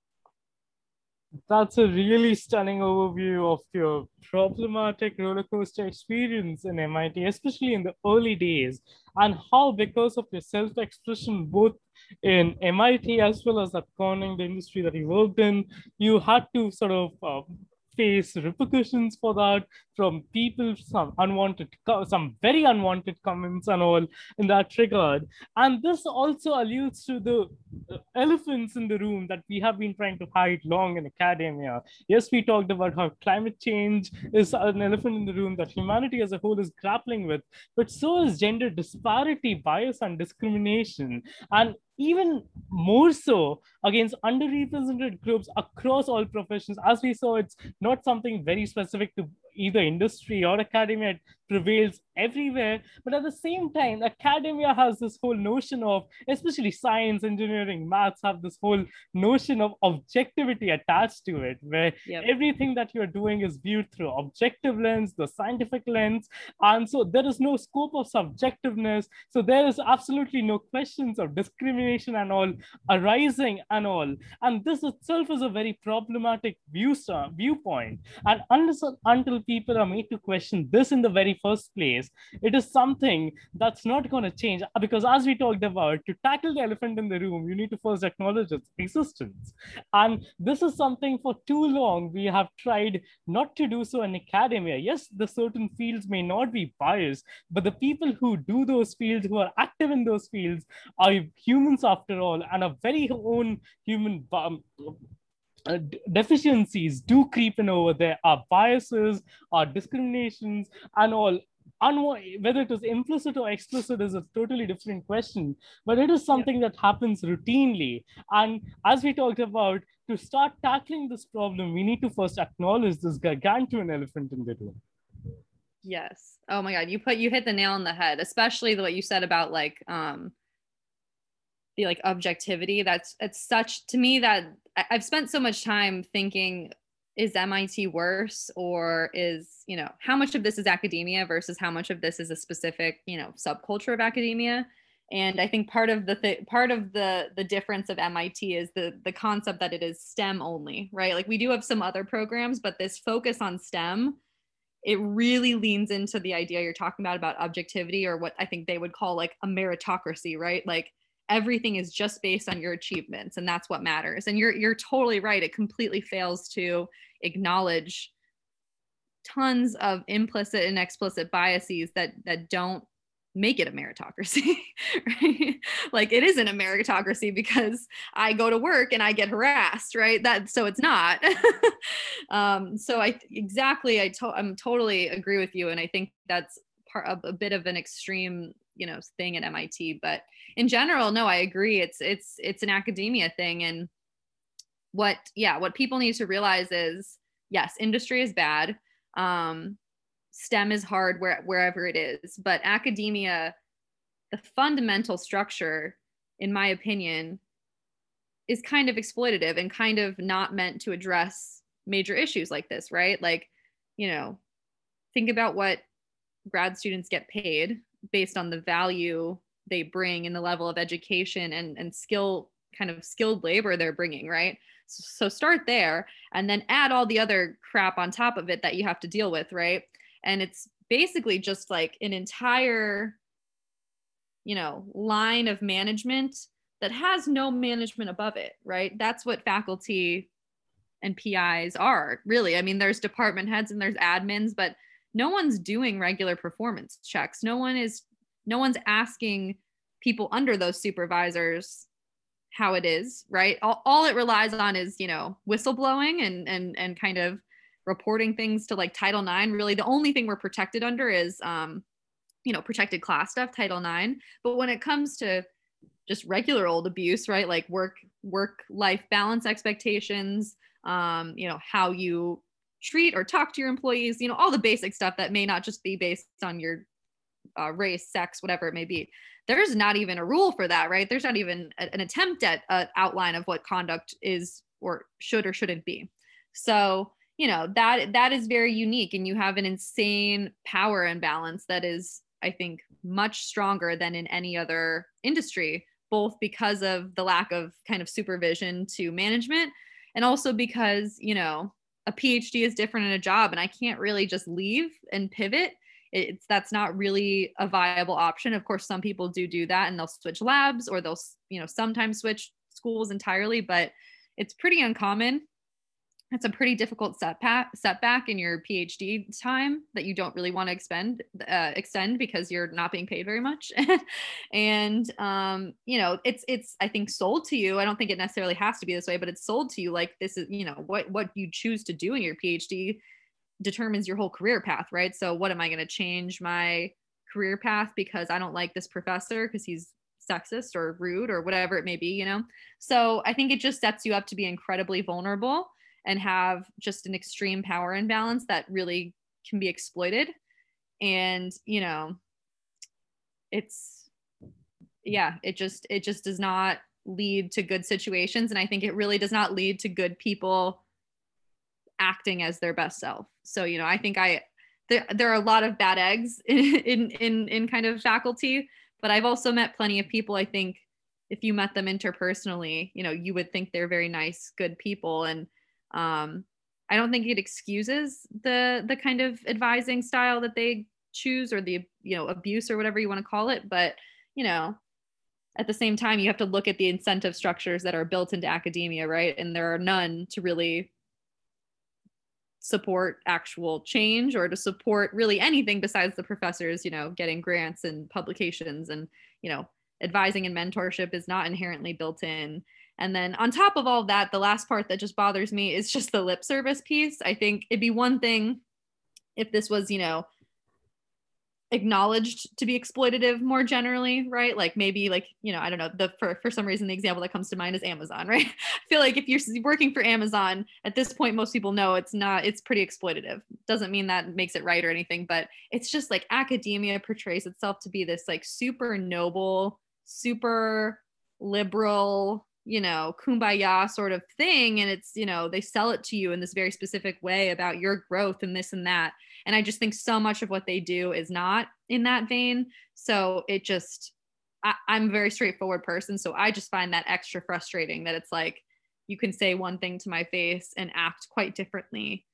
That's a really stunning overview of your problematic roller coaster experience in MIT, especially in the early days, and how, because of your self-expression, both in MIT as well as at Corning, the industry that you worked in, you had to sort of face repercussions for that from people, some very unwanted comments and all in that regard. And this also alludes to the elephants in the room that we have been trying to hide long in academia. Yes, we talked about how climate change is an elephant in the room that humanity as a whole is grappling with, but so is gender disparity, bias, and discrimination. And even more so against underrepresented groups across all professions. As we saw, it's not something very specific to either industry or academia. It prevails everywhere. But at the same time, academia has this whole notion of, especially science, engineering, maths, have this whole notion of objectivity attached to it, where everything that you're doing is viewed through objective lens, the scientific lens. And so there is no scope of subjectiveness. So there is absolutely no questions of discrimination and all arising and all. And this itself is a very problematic viewpoint. And until people are made to question this in the very first place, it is something that's not going to change. Because as we talked about, to tackle the elephant in the room, you need to first acknowledge its existence. And this is something for too long we have tried not to do so in academia. Yes, the certain fields may not be biased, but the people who do those fields, who are active in those fields, are humans after all, and our very own human deficiencies do creep in over there. Our biases, our discriminations, and all. Whether it is implicit or explicit is a totally different question, but it is something that happens routinely. And as we talked about, to start tackling this problem, we need to first acknowledge this gargantuan elephant in the room. Yes. Oh my God, you hit the nail on the head, especially what you said about like the like objectivity. It's such, to me, that I've spent so much time thinking, is MIT worse, or is, you know, how much of this is academia versus how much of this is a specific, you know, subculture of academia. And I think part of the difference of MIT is the concept that it is STEM only, right? Like we do have some other programs, but this focus on STEM, it really leans into the idea you're talking about objectivity, or what I think they would call like a meritocracy, right? Like everything is just based on your achievements, and that's what matters. And you're totally right. It completely fails to acknowledge tons of implicit and explicit biases that don't make it a meritocracy, right? Like it isn't a meritocracy because I go to work and I get harassed, right? So it's not. So I'm totally agree with you, and I think that's part of a bit of an extreme, you know, thing at MIT. But in general, no, I agree. It's an academia thing, and what people need to realize is, yes, industry is bad. STEM is hard wherever it is, but academia, the fundamental structure, in my opinion, is kind of exploitative and kind of not meant to address major issues like this, right? Like, you know, think about what grad students get paid based on the value they bring and the level of education and skill, kind of skilled labor they're bringing, right? So start there and then add all the other crap on top of it that you have to deal with, right? And it's basically just like an entire, you know, line of management that has no management above it, right? That's what faculty and PIs are, really. I mean, there's department heads and there's admins, but no one's doing regular performance checks. No one's asking people under those supervisors how it is, right? All it relies on is, you know, whistleblowing and kind of reporting things to like Title IX. Really, the only thing we're protected under is, you know, protected class stuff, Title IX. But when it comes to just regular old abuse, right? Like work-life balance expectations, you know, how you treat or talk to your employees, you know, all the basic stuff that may not just be based on your race, sex, whatever it may be. There's not even a rule for that, right? There's not even an attempt at an outline of what conduct is or should or shouldn't be. So, you know, that is very unique, and you have an insane power imbalance that is, I think, much stronger than in any other industry, both because of the lack of kind of supervision to management, and also because, you know, a PhD is different in a job, and I can't really just leave and pivot. That's not really a viable option. Of course, some people do that, and they'll switch labs, or they'll, you know, sometimes switch schools entirely, but it's pretty uncommon. It's a pretty difficult setback in your PhD time that you don't really want to extend because you're not being paid very much. And, you know, it's, I think, sold to you. I don't think it necessarily has to be this way, but it's sold to you like this is, you know, what you choose to do in your PhD determines your whole career path, right? So what am I going to change my career path because I don't like this professor because he's sexist or rude or whatever it may be, you know? So I think it just sets you up to be incredibly vulnerable and have just an extreme power imbalance that really can be exploited. And, you know, it just does not lead to good situations. And I think it really does not lead to good people acting as their best self. So, you know, I think there are a lot of bad eggs in kind of faculty, but I've also met plenty of people. I think if you met them interpersonally, you know, you would think they're very nice, good people. And I I don't think it excuses the kind of advising style that they choose, or the, you know, abuse or whatever you want to call it. But, you know, at the same time, you have to look at the incentive structures that are built into academia, right? And there are none to really support actual change, or to support really anything besides the professors, you know, getting grants and publications, and, you know, advising and mentorship is not inherently built in. And then on top of all that, the last part that just bothers me is just the lip service piece. I think it'd be one thing if this was, you know, acknowledged to be exploitative more generally, right? Like maybe, like, you know, I don't know, for some reason the example that comes to mind is Amazon, right? I feel like if you're working for Amazon at this point, most people know it's pretty exploitative. Doesn't mean that makes it right or anything, but it's just like academia portrays itself to be this like super noble, super liberal, you know, kumbaya sort of thing. And it's, you know, they sell it to you in this very specific way about your growth and this and that. And I just think so much of what they do is not in that vein. So it just, I'm a very straightforward person. So I just find that extra frustrating that it's like, you can say one thing to my face and act quite differently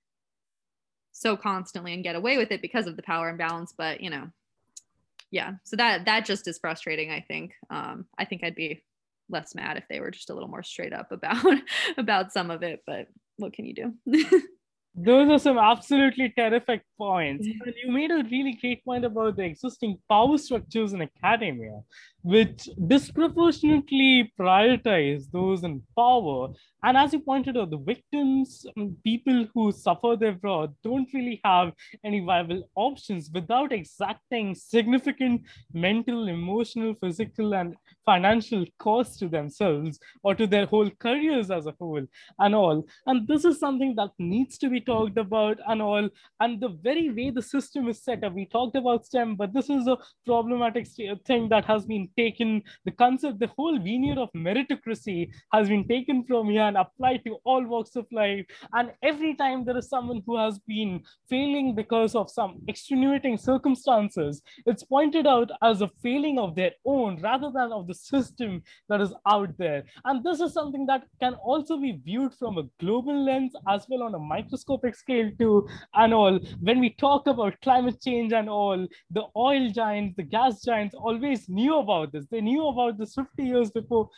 so constantly and get away with it because of the power imbalance. But, you know, yeah. So that just is frustrating, I think. I think I'd be less mad if they were just a little more straight up about some of it, but what can you do? Those are some absolutely terrific points. And you made a really great point about the existing power structures in academia, which disproportionately prioritize those in power. And as you pointed out, the victims, people who suffer their wrath, don't really have any viable options without exacting significant mental, emotional, physical, and financial cost to themselves or to their whole careers as a whole and all. And this is something that needs to be talked about and all. And the very way the system is set up, we talked about STEM, but this is a problematic thing that has been taken. The concept, the whole veneer of meritocracy has been taken from here and applied to all walks of life. And every time there is someone who has been failing because of some extenuating circumstances, it's pointed out as a failing of their own rather than of the system that is out there. And this is something that can also be viewed from a global lens as well on a microscopic scale too and all. When we talk about climate change and all, the oil giants, the gas giants always knew about this. They knew about this 50 years before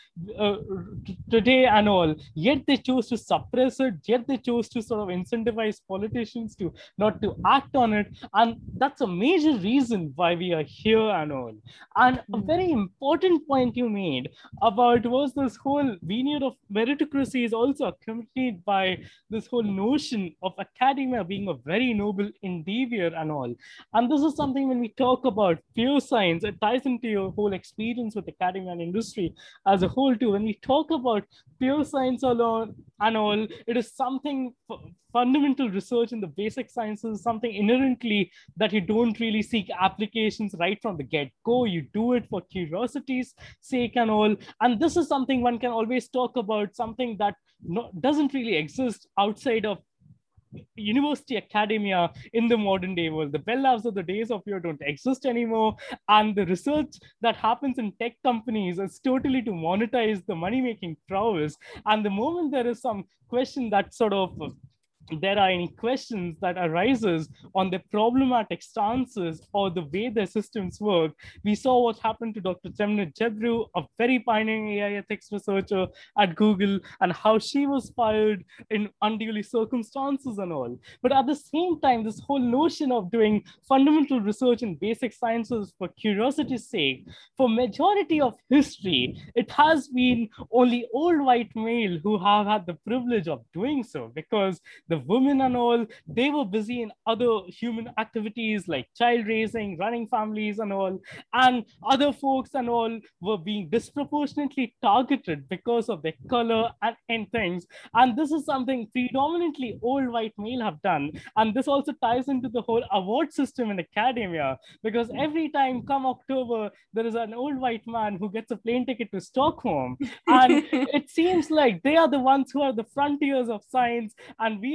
today and all, yet they chose to suppress it, yet they chose to sort of incentivize politicians to not to act on it. And that's a major reason why we are here and all. And a very important point you made about was this whole veneer of meritocracy is also accompanied by this whole notion of academia being a very noble endeavor and all. And this is something when we talk about pure science, it ties into your whole experience with academia and industry as a whole too. When we talk about pure science alone and all, it is something fundamental research in the basic sciences, something inherently that you don't really seek applications right from the get-go. You do it for curiosity's sake and all. And this is something one can always talk about, something that doesn't really exist outside of university academia in the modern day world. The Bell Labs of the days of yore don't exist anymore. And the research that happens in tech companies is totally to monetize the money-making prowess. And the moment there is some question that sort of there are any questions that arises on the problematic stances or the way their systems work, we saw what happened to Dr. Temnit Gebru, a very pioneering AI ethics researcher at Google, and how she was fired in unduly circumstances and all. But at the same time, this whole notion of doing fundamental research in basic sciences for curiosity's sake, for majority of history, it has been only old white male who have had the privilege of doing so, because the women and all, they were busy in other human activities like child raising, running families and all, and other folks and all were being disproportionately targeted because of their color and things. And this is something predominantly old white male have done. And this also ties into the whole award system in academia, because every time come October, there is an old white man who gets a plane ticket to Stockholm. And it seems like they are the ones who are the frontiers of science, and we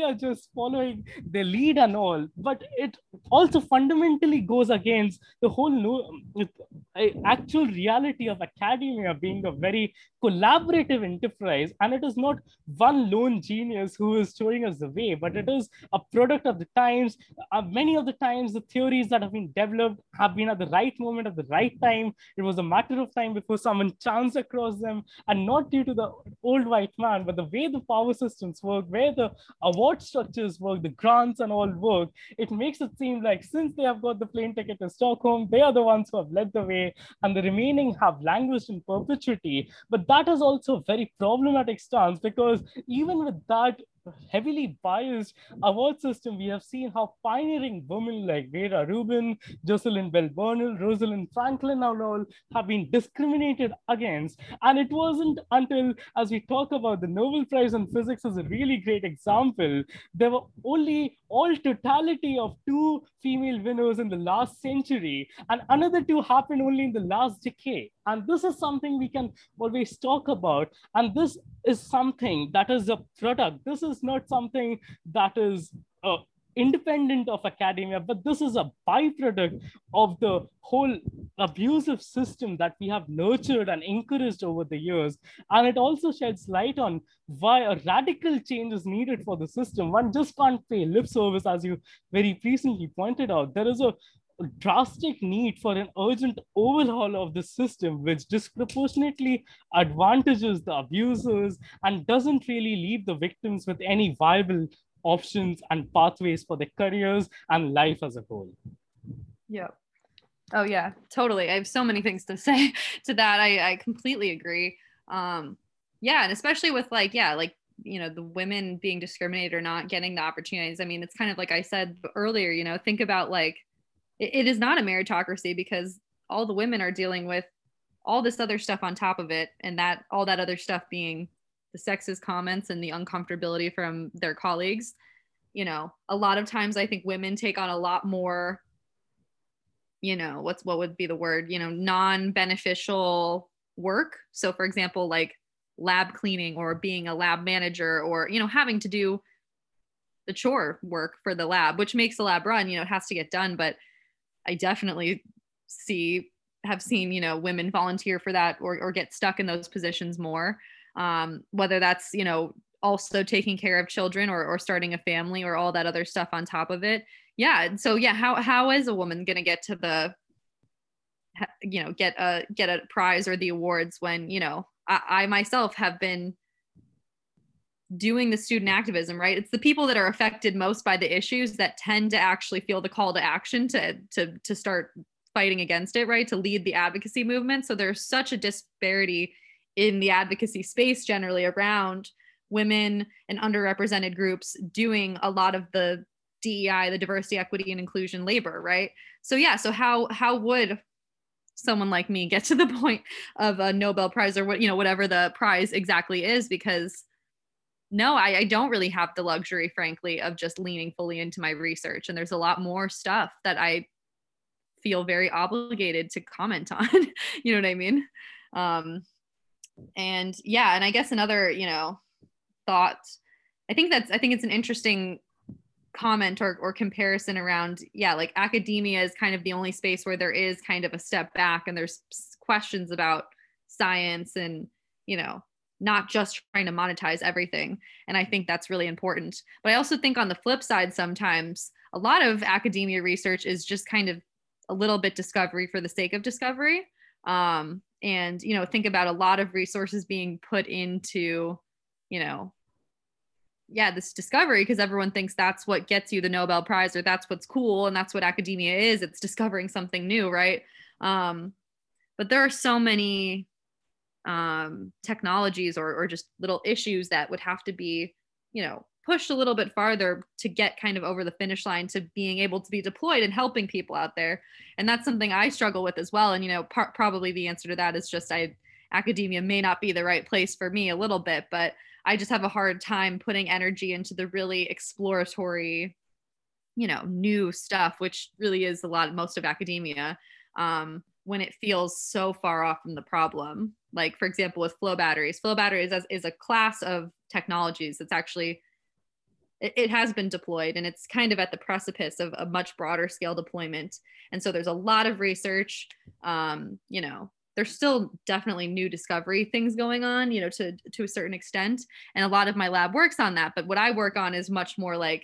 are just following their lead and all, but it also fundamentally goes against the whole actual reality of academia being a very collaborative enterprise. And it is not one lone genius who is showing us the way, but it is a product of the times. Many of the times, the theories that have been developed have been at the right moment, at the right time. It was a matter of time before someone chanced across them, and not due to the old white man, but the way the power systems work, where the award structures work, the grants and all work. It makes it seem like since they have got the plane ticket to Stockholm, they are the ones who have led the way, and the remaining have languished in perpetuity. But that is also a very problematic stance, because even with that heavily biased award system, we have seen how pioneering women like Vera Rubin, Jocelyn Bell Burnell, Rosalind Franklin, and all have been discriminated against. And it wasn't until, as we talk about the Nobel Prize in Physics as a really great example, there were only all totality of 2 female winners in the last century, and another 2 happened only in the last decade. And this is something we can always talk about. And this is something that is a product. This is not something that is independent of academia, but this is a byproduct of the whole abusive system that we have nurtured and encouraged over the years. And it also sheds light on why a radical change is needed for the system. One just can't pay lip service, as you very pleasantly pointed out. There is a drastic need for an urgent overhaul of the system, which disproportionately advantages the abusers and doesn't really leave the victims with any viable options and pathways for their careers and life as a whole. Yeah. Oh yeah, totally. I have so many things to say to that. I completely agree. Yeah, and especially with like the women being discriminated or not getting the opportunities. I mean, it's kind of like I said earlier, think about like it is not a meritocracy, because all the women are dealing with all this other stuff on top of it, and that all that other stuff being the sexist comments and the uncomfortability from their colleagues. A lot of times I think women take on a lot more, what would be the word, non-beneficial work. So for example, like lab cleaning or being a lab manager, or, having to do the chore work for the lab, which makes the lab run, it has to get done. But I definitely have seen, women volunteer for that or get stuck in those positions more. Whether that's, also taking care of children or starting a family or all that other stuff on top of it. Yeah. So yeah, how is a woman going to get to get a prize or the awards when, I myself have been doing the student activism, right? It's the people that are affected most by the issues that tend to actually feel the call to action to start fighting against it, right? To lead the advocacy movement. So there's such a disparity in the advocacy space generally around women and underrepresented groups doing a lot of the DEI, the diversity, equity, and inclusion labor, right? So yeah, so how would someone like me get to the point of a Nobel Prize or whatever the prize exactly is? Because no, I don't really have the luxury, frankly, of just leaning fully into my research. And there's a lot more stuff that I feel very obligated to comment on. You know what I mean? And yeah, and I guess another, thought, I think it's an interesting comment or comparison around, like academia is kind of the only space where there is kind of a step back and there's questions about science and, not just trying to monetize everything. And I think that's really important. But I also think on the flip side, sometimes a lot of academia research is just kind of a little bit discovery for the sake of discovery. And, think about a lot of resources being put into, this discovery, because everyone thinks that's what gets you the Nobel Prize, or that's what's cool. And that's what academia is. It's discovering something new, right? But there are so many technologies or just little issues that would have to be, pushed a little bit farther to get kind of over the finish line to being able to be deployed and helping people out there. And that's something I struggle with as well. And, probably the answer to that is just academia may not be the right place for me a little bit, but I just have a hard time putting energy into the really exploratory, new stuff, which really is most of academia, when it feels so far off from the problem. Like, for example, with flow batteries is a class of technologies that's actually it has been deployed, and it's kind of at the precipice of a much broader scale deployment. And so there's a lot of research. You know, there's still definitely new discovery things going on, you know, to a certain extent. And a lot of my lab works on that. But what I work on is much more like,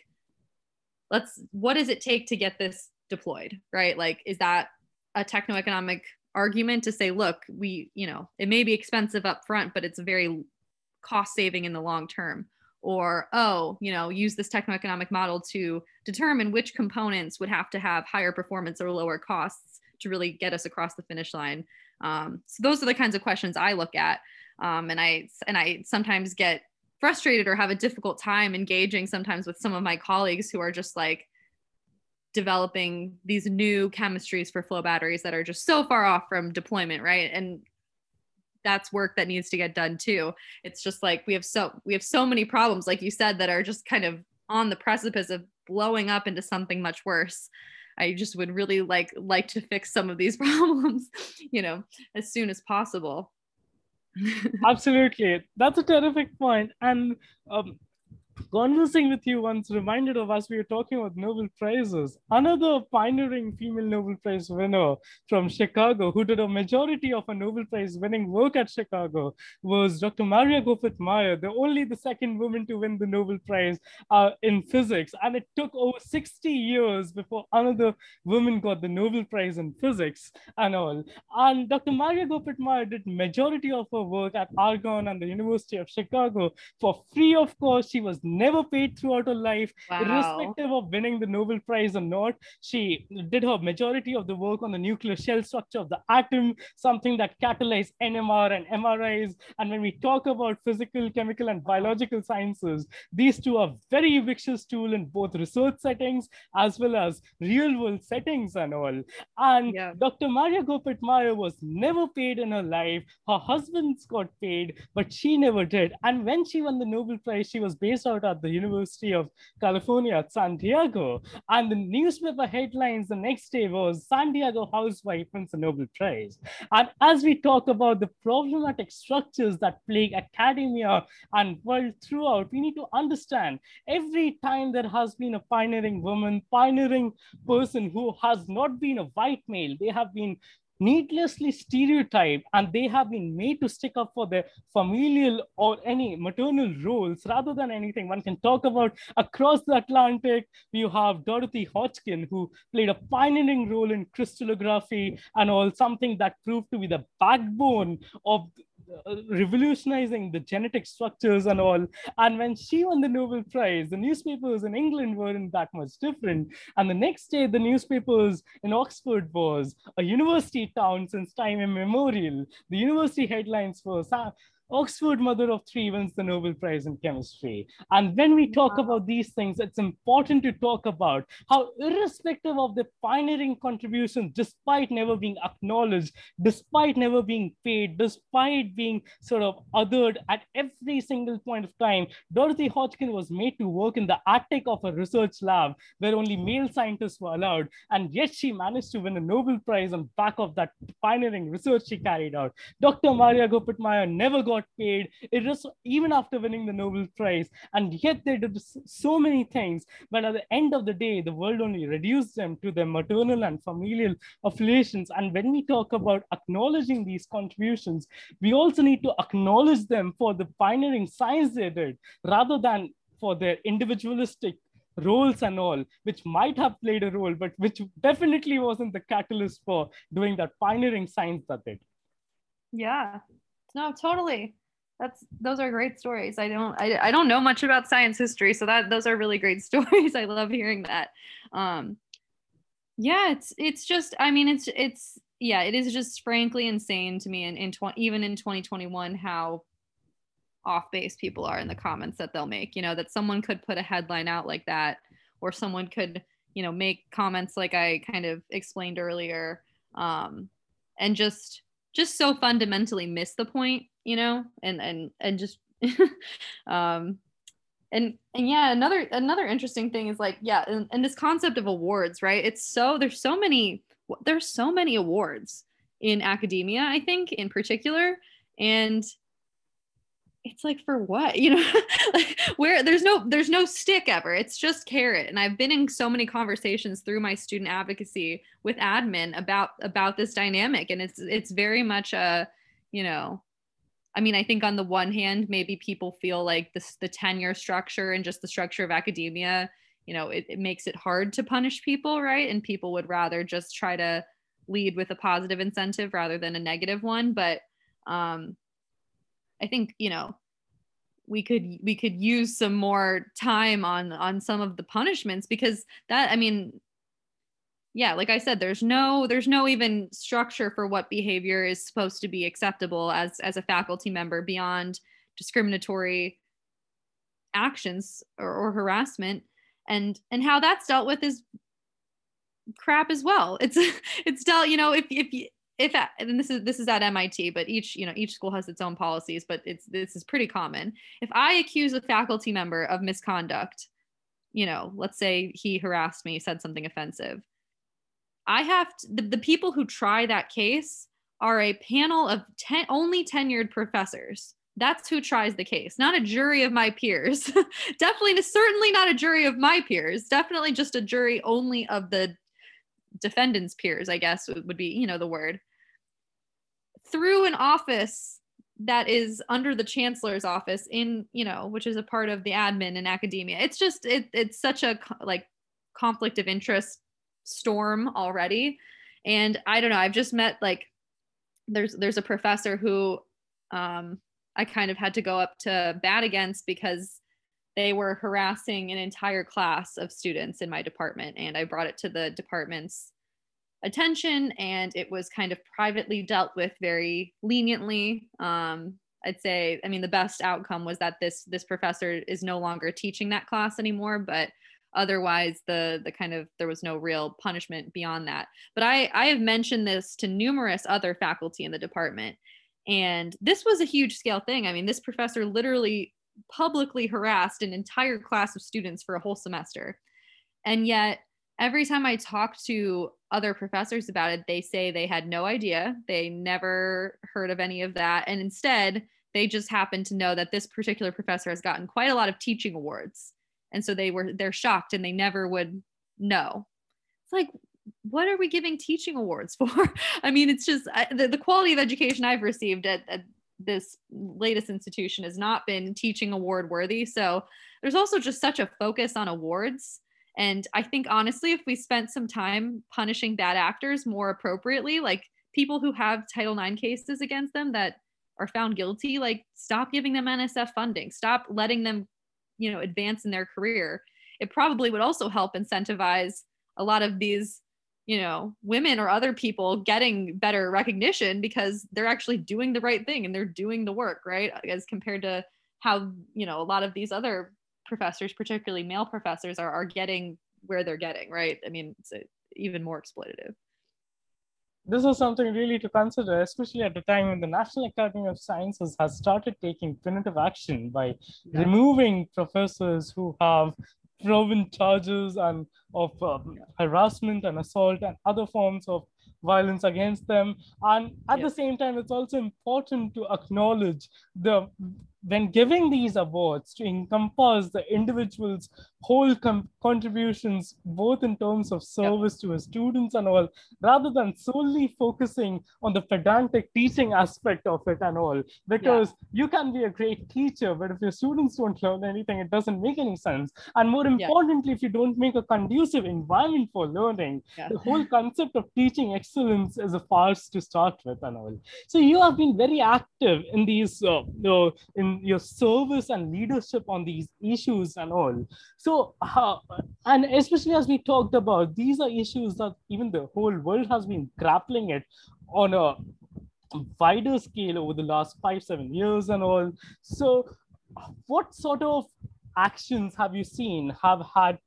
what does it take to get this deployed, right? Like, is that a techno-economic argument to say, look, you know, it may be expensive up front, but it's very cost saving in the long term? Or, oh, you know, use this techno-economic model to determine which components would have to have higher performance or lower costs to really get us across the finish line. So those are the kinds of questions I look at. And I sometimes get frustrated or have a difficult time engaging sometimes with some of my colleagues who are just like developing these new chemistries for flow batteries that are just so far off from deployment, right? And that's work that needs to get done too. It's just like we have so many problems, like you said, that are just kind of on the precipice of blowing up into something much worse. I just would really like to fix some of these problems, you know, as soon as possible. Absolutely. That's a terrific point. And conversing with you once reminded of, as we were talking about Nobel Prizes, another pioneering female Nobel Prize winner from Chicago who did a majority of her Nobel Prize winning work at Chicago was Dr. Maria Goeppert-Mayer, the second woman to win the Nobel Prize in physics. And it took over 60 years before another woman got the Nobel Prize in physics and all. And Dr. Maria Goeppert-Mayer did majority of her work at Argonne and the University of Chicago for free of course. She was never paid throughout her life. Wow. Irrespective of winning the Nobel Prize or not. She did her majority of the work on the nuclear shell structure of the atom, something that catalyzed NMR and MRIs. And when we talk about physical, chemical, and biological sciences, these two are very ubiquitous tool in both research settings as well as real world settings and all. And yeah. Dr. Maria Goeppert-Mayer was never paid in her life. Her husbands got paid, but she never did. And when she won the Nobel Prize, she was based out at the University of California at San Diego. And the newspaper headlines the next day was San Diego housewife wins the Nobel Prize. And as we talk about the problematic structures that plague academia and world throughout, we need to understand every time there has been a pioneering woman, pioneering person who has not been a white male, they have been needlessly stereotyped and they have been made to stick up for their familial or any maternal roles rather than anything. One can talk about across the Atlantic, you have Dorothy Hodgkin, who played a pioneering role in crystallography and all, something that proved to be the backbone of revolutionizing the genetic structures and all. And when she won the Nobel Prize, the newspapers in England weren't that much different. And the next day, the newspapers in Oxford was a university town since time immemorial. The university headlines were Oxford mother of three wins the Nobel Prize in chemistry. And when we talk about these things, it's important to talk about how irrespective of the pioneering contributions, despite never being acknowledged, despite never being paid, despite being sort of othered at every single point of time, Dorothy Hodgkin was made to work in the attic of a research lab where only male scientists were allowed. And yet she managed to win a Nobel Prize on back of that pioneering research she carried out. Dr. Maria Goeppert-Mayer never got paid, it was even after winning the Nobel Prize, and yet they did so many things, but at the end of the day the world only reduced them to their maternal and familial affiliations. And when we talk about acknowledging these contributions, we also need to acknowledge them for the pioneering science they did rather than for their individualistic roles and all, which might have played a role, but which definitely wasn't the catalyst for doing that pioneering science that did. Yeah, no, totally. Those are great stories. I don't know much about science history, so those are really great stories. I love hearing that. Yeah, it's just, I mean, it's yeah, it is just frankly insane to me even in 2021 how off base people are in the comments that they'll make, you know, that someone could put a headline out like that, or someone could, you know, make comments like I kind of explained earlier, and just so fundamentally miss the point, you know, and just and yeah, another interesting thing is like, yeah, and this concept of awards, right? There's so many awards in academia, I think, in particular. And it's like, for what, you know? Like, where there's no stick ever, it's just carrot. And I've been in so many conversations through my student advocacy with admin about this dynamic, and it's very much a, you know, I mean, I think on the one hand, maybe people feel like the tenure structure and just the structure of academia, you know, it makes it hard to punish people, right? And people would rather just try to lead with a positive incentive rather than a negative one. But I think, you know, we could use some more time on some of the punishments, because that, I mean, yeah, like I said, there's no even structure for what behavior is supposed to be acceptable as a faculty member beyond discriminatory actions or harassment, and how that's dealt with is crap as well. It's dealt, you know, if and this is at MIT, but each, you know, each school has its own policies, but this is pretty common. If I accuse a faculty member of misconduct, you know, let's say he harassed me, said something offensive, I have to, the people who try that case are a panel of only tenured professors. That's who tries the case, not a jury of my peers. Certainly not a jury of my peers. Definitely just a jury only of the defendant's peers, I guess would be, you know, the word. Through an office that is under the chancellor's office, in, you know, which is a part of the admin in academia. It's just it's such a like conflict of interest storm already. And I don't know, I've just met, like, there's a professor who I kind of had to go up to bat against because they were harassing an entire class of students in my department, and I brought it to the department's attention, and it was kind of privately dealt with very leniently. I'd say, I mean, the best outcome was that this professor is no longer teaching that class anymore, but otherwise the kind of, there was no real punishment beyond that. But I have mentioned this to numerous other faculty in the department, and this was a huge scale thing. I mean, this professor literally publicly harassed an entire class of students for a whole semester. And yet every time I talk to other professors about it, they say they had no idea. They never heard of any of that. And instead, they just happen to know that this particular professor has gotten quite a lot of teaching awards. And so they're shocked, and they never would know. It's like, what are we giving teaching awards for? I mean, it's just the quality of education I've received at this latest institution has not been teaching award worthy. So there's also just such a focus on awards. And I think, honestly, if we spent some time punishing bad actors more appropriately, like people who have Title IX cases against them that are found guilty, like, stop giving them NSF funding, stop letting them, you know, advance in their career. It probably would also help incentivize a lot of these, you know, women or other people getting better recognition because they're actually doing the right thing and they're doing the work, right? As compared to how, you know, a lot of these other professors, particularly male professors, are getting where they're getting, right? I mean, it's even more exploitative. This is something really to consider, especially at the time when the National Academy of Sciences has started taking punitive action by removing professors who have proven charges and of harassment and assault and other forms of violence against them. And at the same time, it's also important to acknowledge when giving these awards, to encompass the individual's whole contributions, both in terms of service to his students and all, rather than solely focusing on the pedantic teaching aspect of it and all. Because you can be a great teacher, but if your students don't learn anything, it doesn't make any sense. And more importantly, if you don't make a conducive environment for learning, the whole concept of teaching excellence is a farce to start with and all. So you have been very active in these, in your service and leadership on these issues and all. So, and especially as we talked about, these are issues that even the whole world has been grappling it on a wider scale over the last 5-7 years and all. So what sort of actions have you seen have had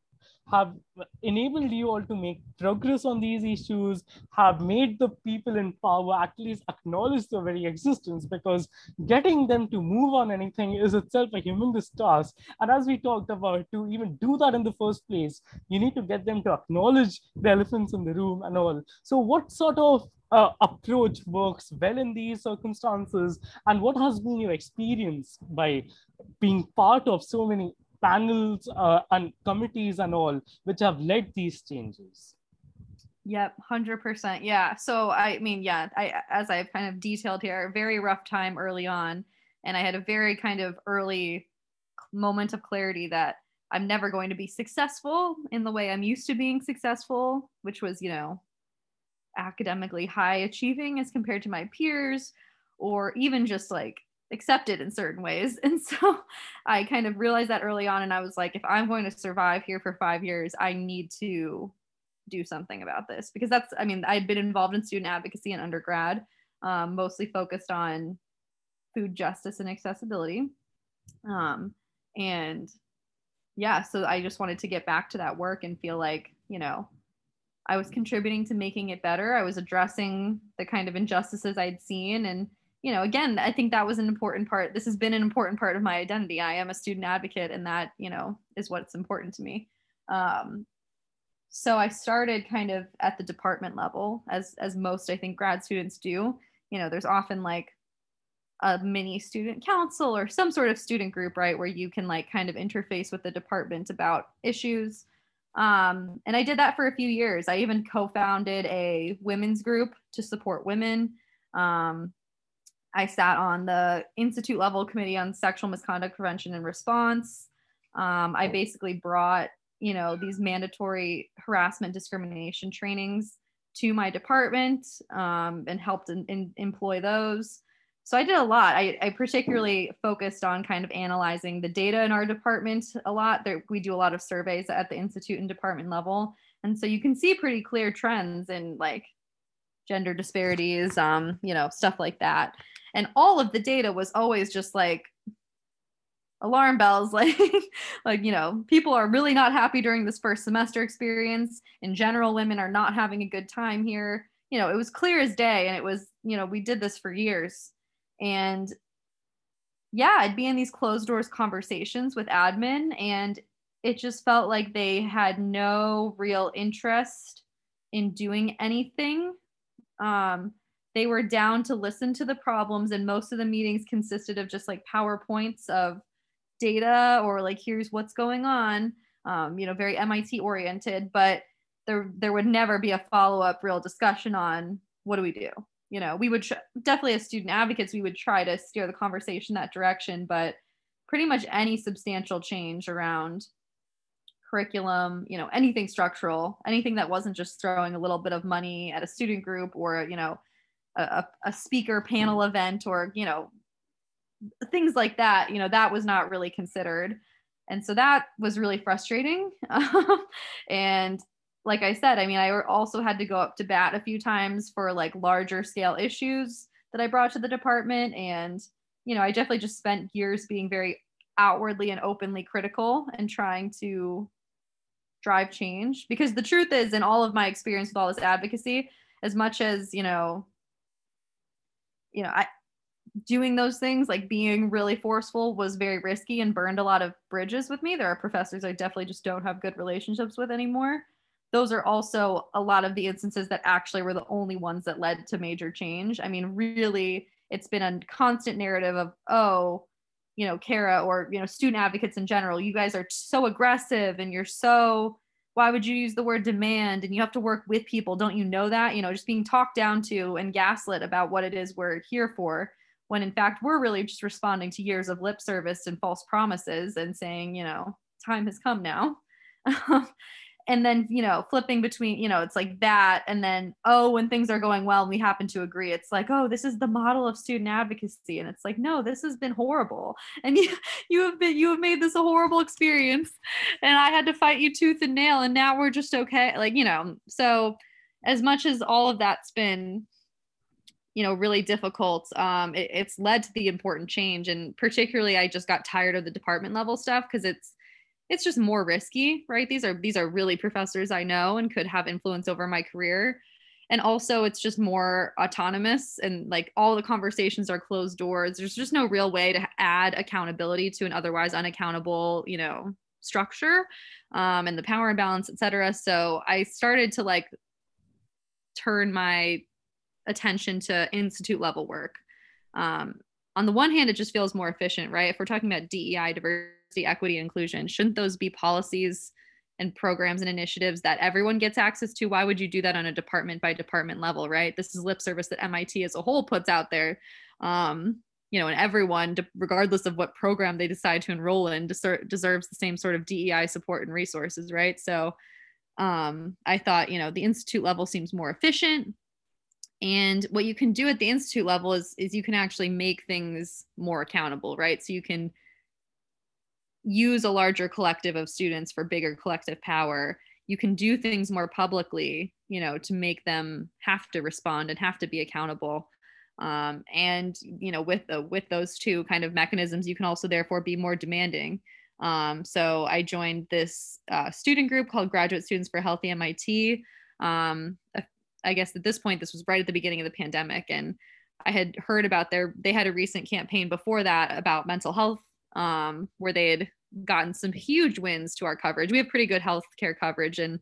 have enabled you all to make progress on these issues, have made the people in power at least acknowledge their very existence, because getting them to move on anything is itself a humongous task. And as we talked about, to even do that in the first place, you need to get them to acknowledge the elephants in the room and all. So what sort of approach works well in these circumstances, and what has been your experience by being part of so many panels and committees and all which have led these changes? Yep, 100%. Yeah. So I mean, yeah, as I've kind of detailed here, very rough time early on, and I had a very kind of early moment of clarity that I'm never going to be successful in the way I'm used to being successful, which was, academically high achieving as compared to my peers, or even just like accepted in certain ways. And so I kind of realized that early on, and I was like, if I'm going to survive here for 5 years, I need to do something about this, because that's, I mean, I'd been involved in student advocacy in undergrad, mostly focused on food justice and accessibility. And yeah, so I just wanted to get back to that work and feel like, I was contributing to making it better. I was addressing the kind of injustices I'd seen. And, again, I think that was an important part. This has been an important part of my identity. I am a student advocate, and that, is what's important to me. So I started kind of at the department level, as most, I think, grad students do. There's often like a mini student council or some sort of student group, right, where you can like kind of interface with the department about issues. And I did that for a few years. I even co-founded a women's group to support women. I sat on the institute level committee on sexual misconduct prevention and response. I basically brought, these mandatory harassment discrimination trainings to my department, and helped employ those. So I did a lot. I particularly focused on kind of analyzing the data in our department a lot. We do a lot of surveys at the institute and department level. And so you can see pretty clear trends in like gender disparities, stuff like that. And all of the data was always just like alarm bells, like, people are really not happy during this first semester experience. In general, women are not having a good time here. It was clear as day. And it was, we did this for years. And yeah, I'd be in these closed doors conversations with admin, and it just felt like they had no real interest in doing anything. They were down to listen to the problems, and most of the meetings consisted of just like PowerPoints of data or like, here's what's going on, very MIT oriented, but there would never be a follow-up real discussion on what do we do. We would definitely, as student advocates, we would try to steer the conversation that direction, but pretty much any substantial change around curriculum, anything structural, anything that wasn't just throwing a little bit of money at a student group or, a speaker panel event or, things like that, that was not really considered. And so that was really frustrating. And like I said, I mean, I also had to go up to bat a few times for like larger scale issues that I brought to the department. And, I definitely just spent years being very outwardly and openly critical and trying to drive change. Because the truth is, in all of my experience with all this advocacy, as much as, I doing those things, like being really forceful, was very risky and burned a lot of bridges with me. There are professors I definitely just don't have good relationships with anymore. Those are also a lot of the instances that actually were the only ones that led to major change. I mean, really, it's been a constant narrative of, oh, Kara, or, student advocates in general, you guys are so aggressive and you're so, why would you use the word demand, and you have to work with people, don't you know that? Just being talked down to and gaslit about what it is we're here for, when in fact we're really just responding to years of lip service and false promises and saying, time has come now. And then, flipping between, it's like that. And then, oh, when things are going well and we happen to agree, it's like, oh, this is the model of student advocacy. And it's like, no, this has been horrible. And you have made this a horrible experience. And I had to fight you tooth and nail. And now we're just okay. Like, so as much as all of that's been, really difficult, it's led to the important change. And particularly, I just got tired of the department level stuff, because it's just more risky, right? These are really professors I know and could have influence over my career. And also it's just more autonomous, and like all the conversations are closed doors. There's just no real way to add accountability to an otherwise unaccountable, you know, structure, and the power imbalance, et cetera. So I started to like turn my attention to institute level work. On the one hand, it just feels more efficient, right? If we're talking about DEI, diversity, equity, and inclusion, shouldn't those be policies and programs and initiatives that everyone gets access to? Why would you do that on a department by department level, right? This is lip service that MIT as a whole puts out there. You know, and everyone, regardless of what program they decide to enroll in, deserves the same sort of DEI support and resources, right? So I thought, you know, the institute level seems more efficient. And what you can do at the institute level is you can actually make things more accountable, right? So you can use a larger collective of students for bigger collective power. You can do things more publicly, you know, to make them have to respond and have to be accountable. And you know, with those two kind of mechanisms, you can also therefore be more demanding. So I joined this student group called Graduate Students for Healthy MIT. I guess at this point, this was right at the beginning of the pandemic, and I had heard about they had a recent campaign before that about mental health, where they had gotten some huge wins to our coverage. We have pretty good healthcare coverage at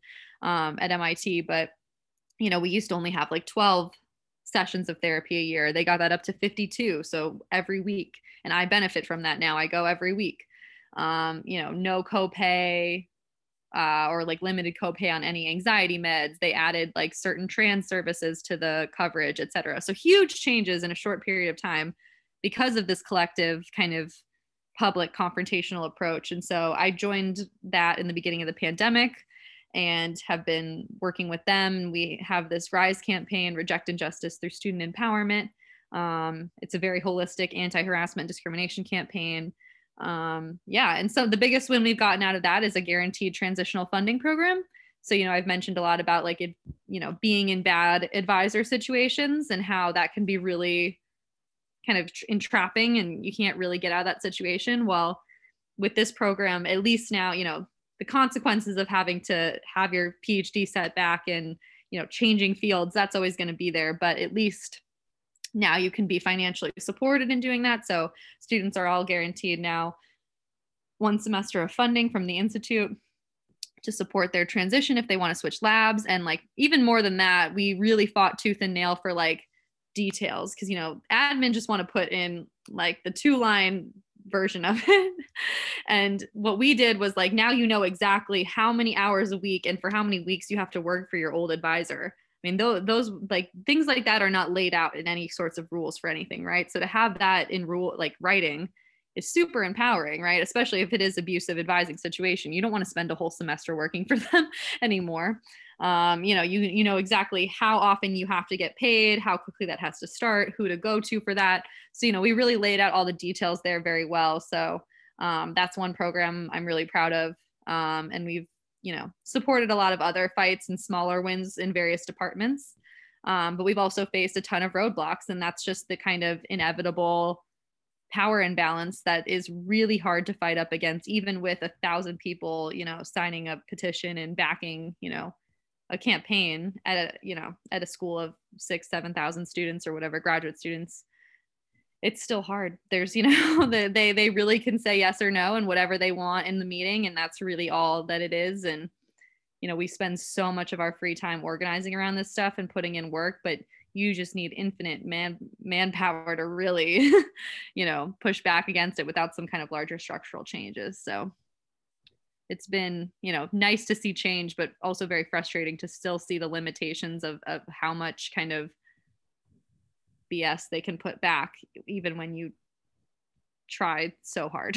MIT, but you know, we used to only have like 12 sessions of therapy a year. They got that up to 52, so every week, and I benefit from that now. I go every week. You know, no copay. Or like limited copay on any anxiety meds. They added like certain trans services to the coverage, et cetera. So huge changes in a short period of time because of this collective kind of public confrontational approach. And so I joined that in the beginning of the pandemic and have been working with them. We have this RISE campaign, Reject Injustice Through Student Empowerment. It's a very holistic anti-harassment discrimination campaign. Yeah, and so the biggest win we've gotten out of that is a guaranteed transitional funding program. So, you know, I've mentioned a lot about like it, you know, being in bad advisor situations and how that can be really kind of entrapping and you can't really get out of that situation. Well, with this program, at least now, you know, the consequences of having to have your PhD set back and, you know, changing fields, that's always going to be there, but at least now you can be financially supported in doing that. So students are all guaranteed now 1 semester of funding from the Institute to support their transition if they want to switch labs. And like, even more than that, we really fought tooth and nail for like details. Cause you know, admin just want to put in like the 2-line version of it. And what we did was like, now you know exactly how many hours a week and for how many weeks you have to work for your old advisor. I mean, those like things like that are not laid out in any sorts of rules for anything, right? So to have that in rule, like writing, is super empowering, right? Especially if it is abusive advising situation. You don't want to spend a whole semester working for them anymore. You know, you know exactly how often you have to get paid, how quickly that has to start, who to go to for that. So, you know, we really laid out all the details there very well. So that's one program I'm really proud of. And we've, you know, supported a lot of other fights and smaller wins in various departments. But we've also faced a ton of roadblocks, and that's just the kind of inevitable power imbalance that is really hard to fight up against, even with 1,000 people, you know, signing a petition and backing, you know, a campaign at a, you know, at a school of 6,000-7,000 students or whatever, graduate students. It's still hard. There's, you know, they really can say yes or no and whatever they want in the meeting. And that's really all that it is. And, you know, we spend so much of our free time organizing around this stuff and putting in work, but you just need infinite manpower to really, you know, push back against it without some kind of larger structural changes. So it's been, you know, nice to see change, but also very frustrating to still see the limitations of how much kind of BS they can put back, even when you try so hard.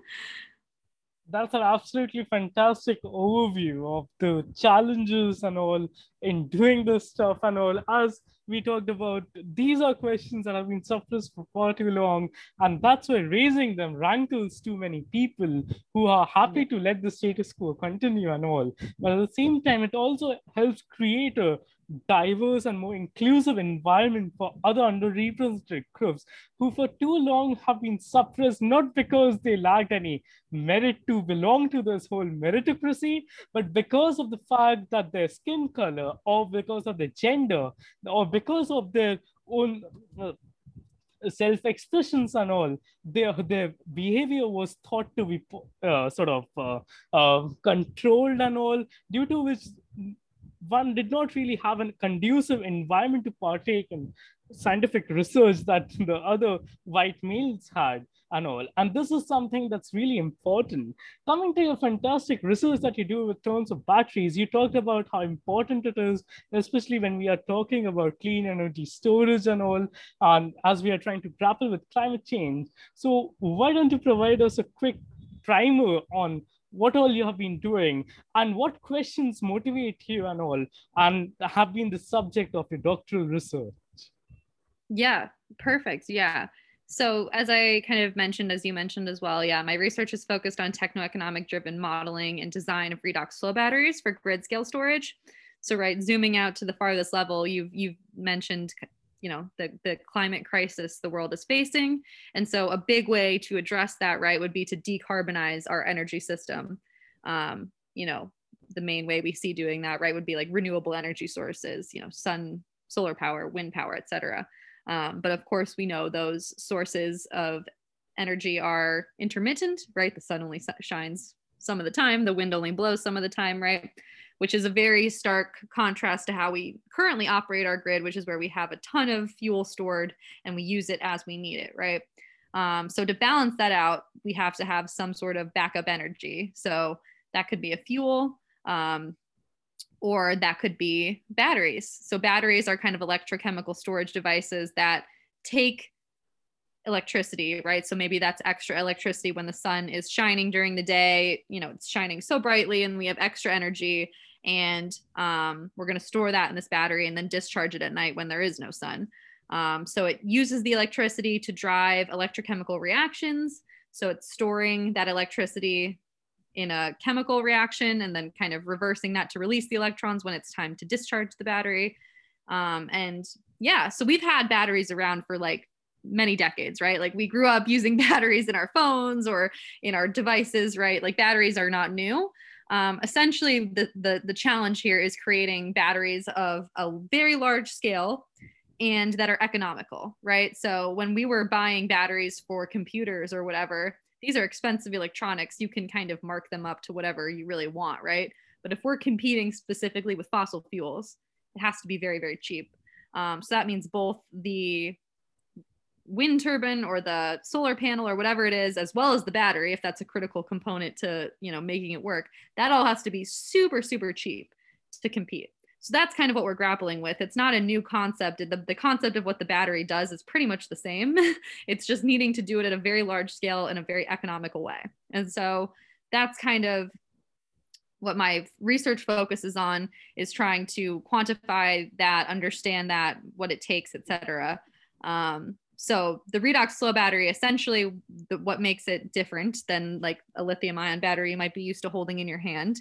That's an absolutely fantastic overview of the challenges and all in doing this stuff and all. As we talked about these are questions that have been suppressed for far too long. And that's why raising them rankles too many people who are happy to let the status quo continue and all. But at the same time, it also helps create a diverse and more inclusive environment for other underrepresented groups who for too long have been suppressed, not because they lacked any merit to belong to this whole meritocracy, but because of the fact that their skin color, or because of their gender, or because of their own self-expressions and all, their behavior was thought to be controlled and all, due to which one did not really have a conducive environment to partake in scientific research that the other white males had and all. And this is something that's really important. Coming to your fantastic research that you do with terms of batteries, you talked about how important it is, especially when we are talking about clean energy storage and all, and as we are trying to grapple with climate change. So why don't you provide us a quick primer on what all you have been doing and what questions motivate you and all, and have been the subject of your doctoral research? Yeah, perfect. Yeah. So as I kind of mentioned, as you mentioned as well, yeah, my research is focused on techno-economic driven modeling and design of redox flow batteries for grid scale storage. So right, zooming out to the farthest level, you've mentioned, you know, the climate crisis the world is facing. And so a big way to address that, right, would be to decarbonize our energy system. You know, the main way we see doing that, right, would be like renewable energy sources, you know, sun, solar power, wind power, et cetera. But of course, we know those sources of energy are intermittent, right? The sun only shines some of the time, the wind only blows some of the time, right? Which is a very stark contrast to how we currently operate our grid, which is where we have a ton of fuel stored and we use it as we need it, right? So to balance that out, we have to have some sort of backup energy. So that could be a fuel, or that could be batteries. So batteries are kind of electrochemical storage devices that take electricity, right? So maybe that's extra electricity when the sun is shining during the day, you know, it's shining so brightly and we have extra energy, and we're going to store that in this battery and then discharge it at night when there is no sun. So it uses the electricity to drive electrochemical reactions. So it's storing that electricity in a chemical reaction and then kind of reversing that to release the electrons when it's time to discharge the battery. And yeah, so we've had batteries around for like many decades, right? Like we grew up using batteries in our phones or in our devices, right? Like batteries are not new. Essentially, the challenge here is creating batteries of a very large scale and that are economical, right? So when we were buying batteries for computers or whatever, these are expensive electronics. You can kind of mark them up to whatever you really want, right? But if we're competing specifically with fossil fuels, it has to be very, very cheap. So that means both the wind turbine or the solar panel or whatever it is, as well as the battery, if that's a critical component to, you know, making it work, that all has to be super, super cheap to compete. So that's kind of what we're grappling with. It's not a new concept. The concept of what the battery does is pretty much the same. It's just needing to do it at a very large scale in a very economical way. And so that's kind of what my research focuses on, is trying to quantify that, understand that, what it takes, et cetera. So the redox flow battery, essentially what makes it different than like a lithium ion battery you might be used to holding in your hand,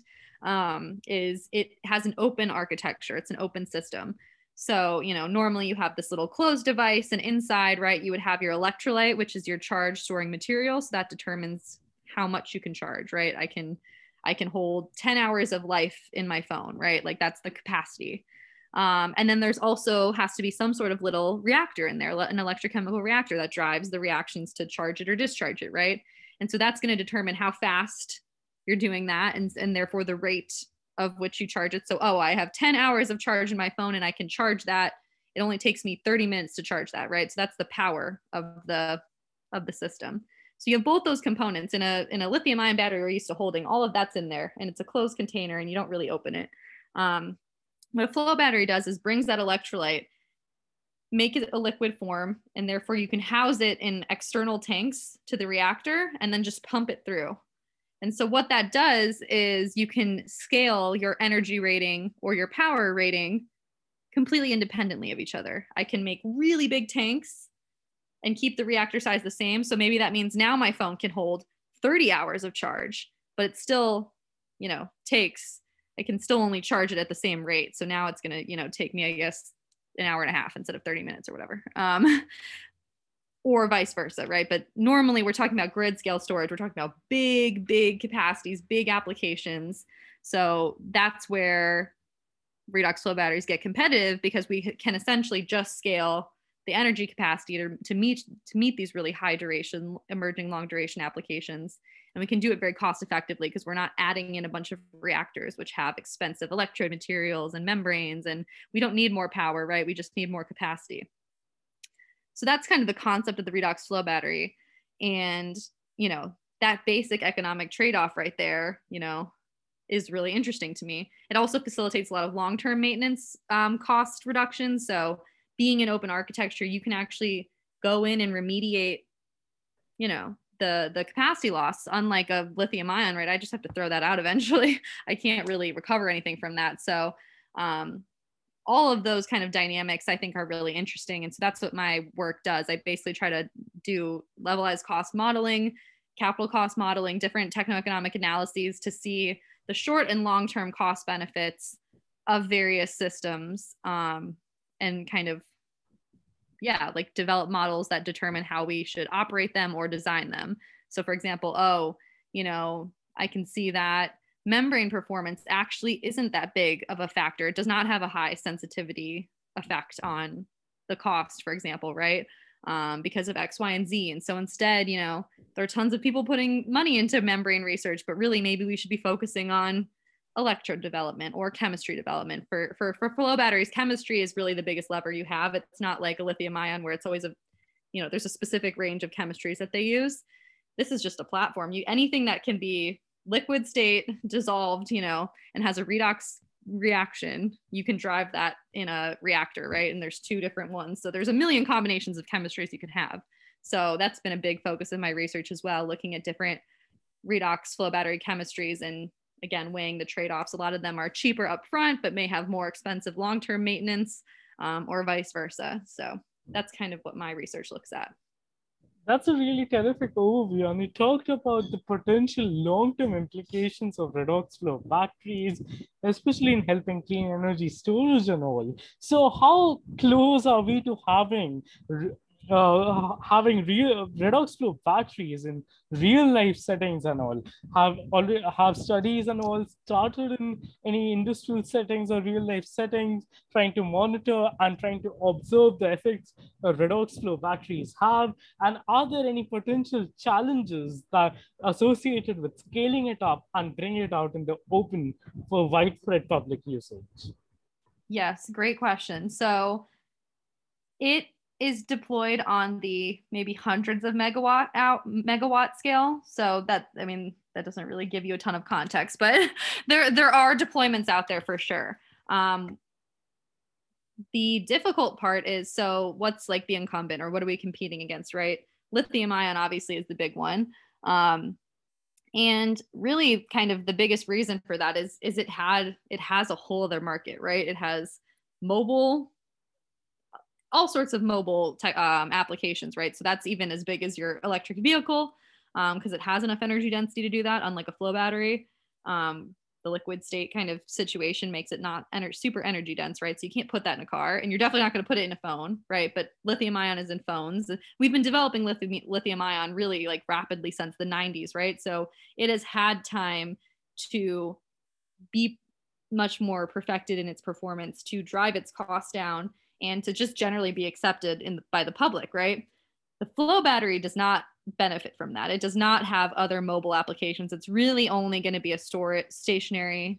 is it has an open architecture. It's an open system. So, you know, normally you have this little closed device, and inside, right, you would have your electrolyte, which is your charge storing material. So that determines how much you can charge, right? I can hold 10 hours of life in my phone, right? Like that's the capacity. And then there's also has to be some sort of little reactor in there, an electrochemical reactor that drives the reactions to charge it or discharge it, right? And so that's going to determine how fast you're doing that, and therefore the rate of which you charge it. So, oh, I have 10 hours of charge in my phone and I can charge that. It only takes me 30 minutes to charge that, right? So that's the power of the system. So you have both those components in a lithium ion battery. We're used to holding all of that's in there, and it's a closed container and you don't really open it. What a flow battery does is brings that electrolyte, make it a liquid form, and therefore you can house it in external tanks to the reactor and then just pump it through. And so what that does is you can scale your energy rating or your power rating completely independently of each other. I can make really big tanks and keep the reactor size the same. So maybe that means now my phone can hold 30 hours of charge, but it still, I can still only charge it at the same rate. So now it's going to, take me, I guess, an hour and a half instead of 30 minutes or whatever. Or vice versa, right? But normally we're talking about grid scale storage. We're talking about big, big capacities, big applications. So that's where redox flow batteries get competitive, because we can essentially just scale the energy capacity to meet these really high duration, emerging long duration applications. And we can do it very cost effectively because we're not adding in a bunch of reactors, which have expensive electrode materials and membranes. And we don't need more power, right? We just need more capacity. So that's kind of the concept of the redox flow battery. And, that basic economic trade-off right there, is really interesting to me. It also facilitates a lot of long-term maintenance cost reductions. So being an open architecture, you can actually go in and remediate, the capacity loss, unlike a lithium ion, right? I just have to throw that out eventually. I can't really recover anything from that. So all of those kind of dynamics I think are really interesting. And so that's what my work does. I basically try to do levelized cost modeling, capital cost modeling, different techno-economic analyses to see the short and long-term cost benefits of various systems, and kind of, develop models that determine how we should operate them or design them. So for example, I can see that membrane performance actually isn't that big of a factor. It does not have a high sensitivity effect on the cost, for example, right? Because of X, Y, and Z. And so instead, there are tons of people putting money into membrane research, but really maybe we should be focusing on electrode development or chemistry development. For flow batteries, chemistry is really the biggest lever you have. It's not like a lithium ion where it's always there's a specific range of chemistries that they use. This is just a platform. Anything that can be liquid state, dissolved, and has a redox reaction, you can drive that in a reactor, right? And there's 2 different ones. So there's a million combinations of chemistries you can have. So that's been a big focus of my research as well, looking at different redox flow battery chemistries and, again, weighing the trade-offs. A lot of them are cheaper upfront, but may have more expensive long-term maintenance, or vice versa. So that's kind of what my research looks at. That's a really terrific overview. And you talked about the potential long-term implications of redox flow batteries, especially in helping clean energy storage and all. So how close are we to having real redox flow batteries in real life settings and all? Have studies and all started in any industrial settings or real life settings, trying to monitor and trying to observe the effects redox flow batteries have? And are there any potential challenges that associated with scaling it up and bringing it out in the open for widespread public usage? Yes, great question. So it is deployed on the maybe hundreds of megawatt scale. So that doesn't really give you a ton of context, but there are deployments out there for sure. The difficult part is, so what's like the incumbent, or what are we competing against, right? Lithium ion obviously is the big one. And really kind of the biggest reason for that is it has a whole other market, right? It has all sorts of mobile applications, right? So that's even as big as your electric vehicle, because it has enough energy density to do that, unlike a flow battery. The liquid state kind of situation makes it not super energy dense, right? So you can't put that in a car, and you're definitely not going to put it in a phone, right? But lithium ion is in phones. We've been developing lithium ion really like rapidly since the 90s, right? So it has had time to be much more perfected in its performance, to drive its costs down, and to just generally be accepted by the public, right? The flow battery does not benefit from that. It does not have other mobile applications. It's really only going to be a stationary,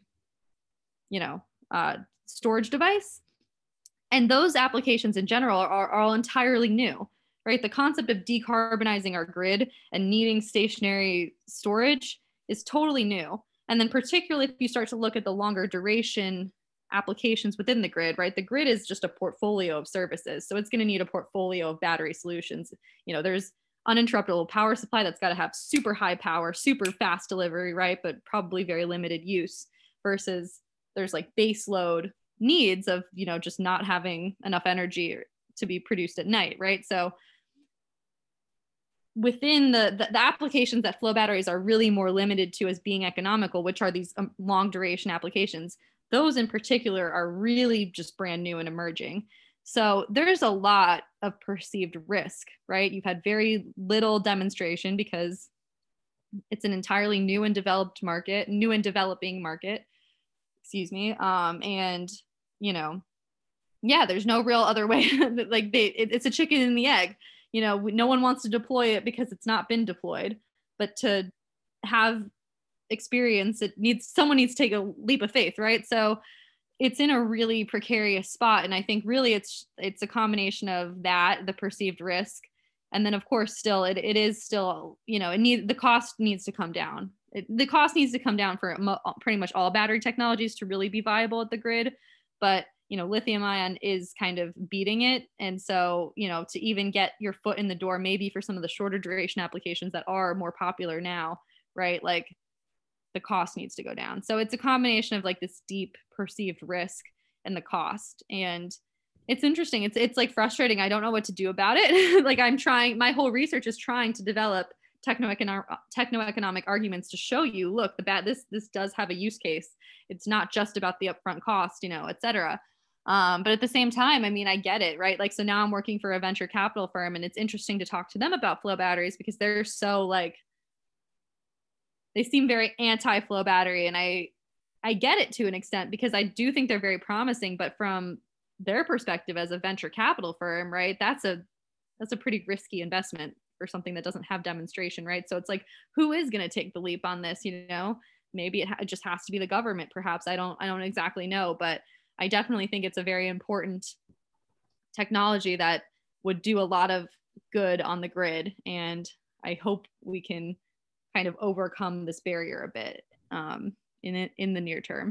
storage device. And those applications in general are all entirely new, right? The concept of decarbonizing our grid and needing stationary storage is totally new. And then particularly if you start to look at the longer duration applications within the grid, right? The grid is just a portfolio of services. So it's going to need a portfolio of battery solutions. There's uninterruptible power supply that's got to have super high power, super fast delivery, right? But probably very limited use, versus there's like base load needs of, you know, just not having enough energy to be produced at night, right? So within the applications that flow batteries are really more limited to as being economical, which are these long duration applications, those in particular are really just brand new and emerging. So there's a lot of perceived risk, right? You've had very little demonstration because it's an entirely new and developed market, new and developing market, excuse me. And, you know, yeah, there's no real other way. Like it's a chicken and the egg. You know, no one wants to deploy it because it's not been deployed, but to have experience, someone needs to take a leap of faith, right? So it's in a really precarious spot. And I think really it's a combination of that, the perceived risk. And then of course, still, it is still, you know, the cost needs to come down. The cost needs to come down for pretty much all battery technologies to really be viable at the grid. But, you know, lithium ion is kind of beating it. And so, you know, to even get your foot in the door, maybe for some of the shorter duration applications that are more popular now, right? Like the cost needs to go down. So it's a combination of like this deep perceived risk and the cost. And it's interesting. It's like frustrating. I don't know what to do about it. Like I'm trying, my whole research is trying to develop techno-economic arguments to show you, look, this does have a use case. It's not just about the upfront cost, you know, et cetera. But at the same time, I mean, I get it, right? Like, so now I'm working for a venture capital firm, and it's interesting to talk to them about flow batteries because they're so like, they seem very anti-flow battery. And I get it to an extent because I do think they're very promising, but from their perspective as a venture capital firm, right, that's a pretty risky investment for something that doesn't have demonstration, right? So it's like, who is going to take the leap on this? You know, maybe it just has to be the government, perhaps. I don't exactly know, but I definitely think it's a very important technology that would do a lot of good on the grid. And I hope we can kind of overcome this barrier a bit in the near term.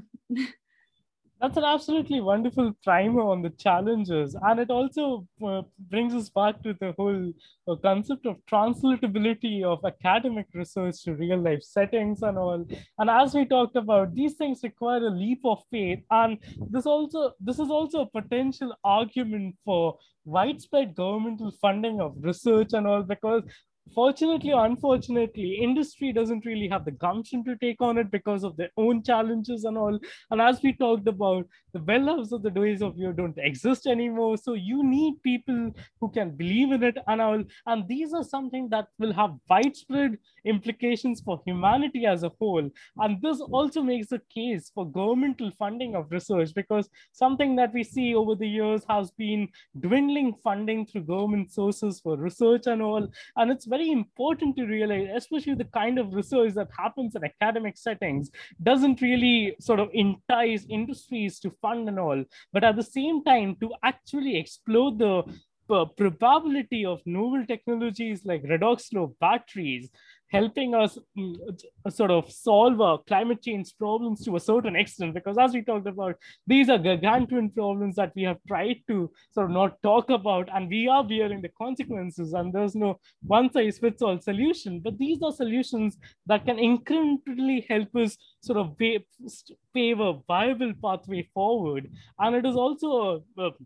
That's an absolutely wonderful primer on the challenges. And it also brings us back to the whole concept of translatability of academic research to real life settings and all. And as we talked about, these things require a leap of faith. And this is also a potential argument for widespread governmental funding of research and all, because fortunately or unfortunately, industry doesn't really have the gumption to take on it because of their own challenges and all. And as we talked about, the bell labs of the days of yore don't exist anymore. So you need people who can believe in it and all. And these are something that will have widespread implications for humanity as a whole. And this also makes a case for governmental funding of research, because something that we see over the years has been dwindling funding through government sources for research and all. And it's very important to realize, especially the kind of research that happens in academic settings doesn't really sort of entice industries to fund and all, but at the same time, to actually explore the probability of novel technologies like redox flow batteries helping us sort of solve our climate change problems to a certain extent, because as we talked about, these are gargantuan problems that we have tried to sort of not talk about, and we are bearing the consequences, and there's no one size fits all solution. But these are solutions that can incrementally help us sort of pave a viable pathway forward. And it is also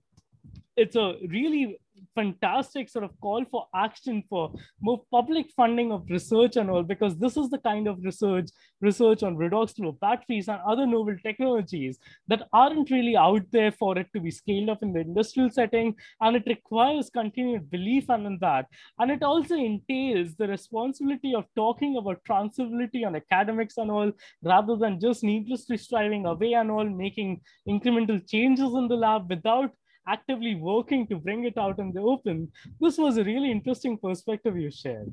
it's a really fantastic sort of call for action for more public funding of research and all, because this is the kind of research on redox flow batteries and other novel technologies that aren't really out there for it to be scaled up in the industrial setting, and it requires continued belief in that. And it also entails the responsibility of talking about transferability on academics and all, rather than just needlessly striving away and all, making incremental changes in the lab without actively working to bring it out in the open. This was a really interesting perspective you shared.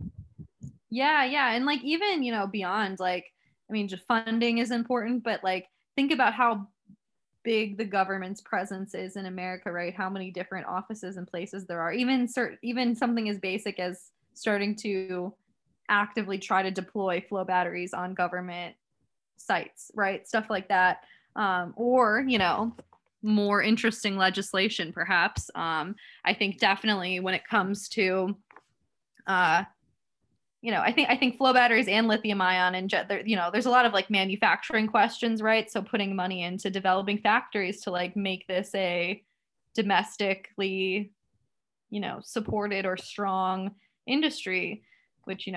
Yeah. And like, even, you know, beyond, like, I mean, just funding is important, but like, think about how big the government's presence is in America, right? How many different offices and places there are. Even something as basic as starting to actively try to deploy flow batteries on government sites, right? Stuff like that. Or, you know, more interesting legislation, perhaps. I think definitely when it comes to, I think flow batteries and lithium ion and jet, there's a lot of like manufacturing questions, right? So putting money into developing factories to like make this a domestically, supported or strong industry, which,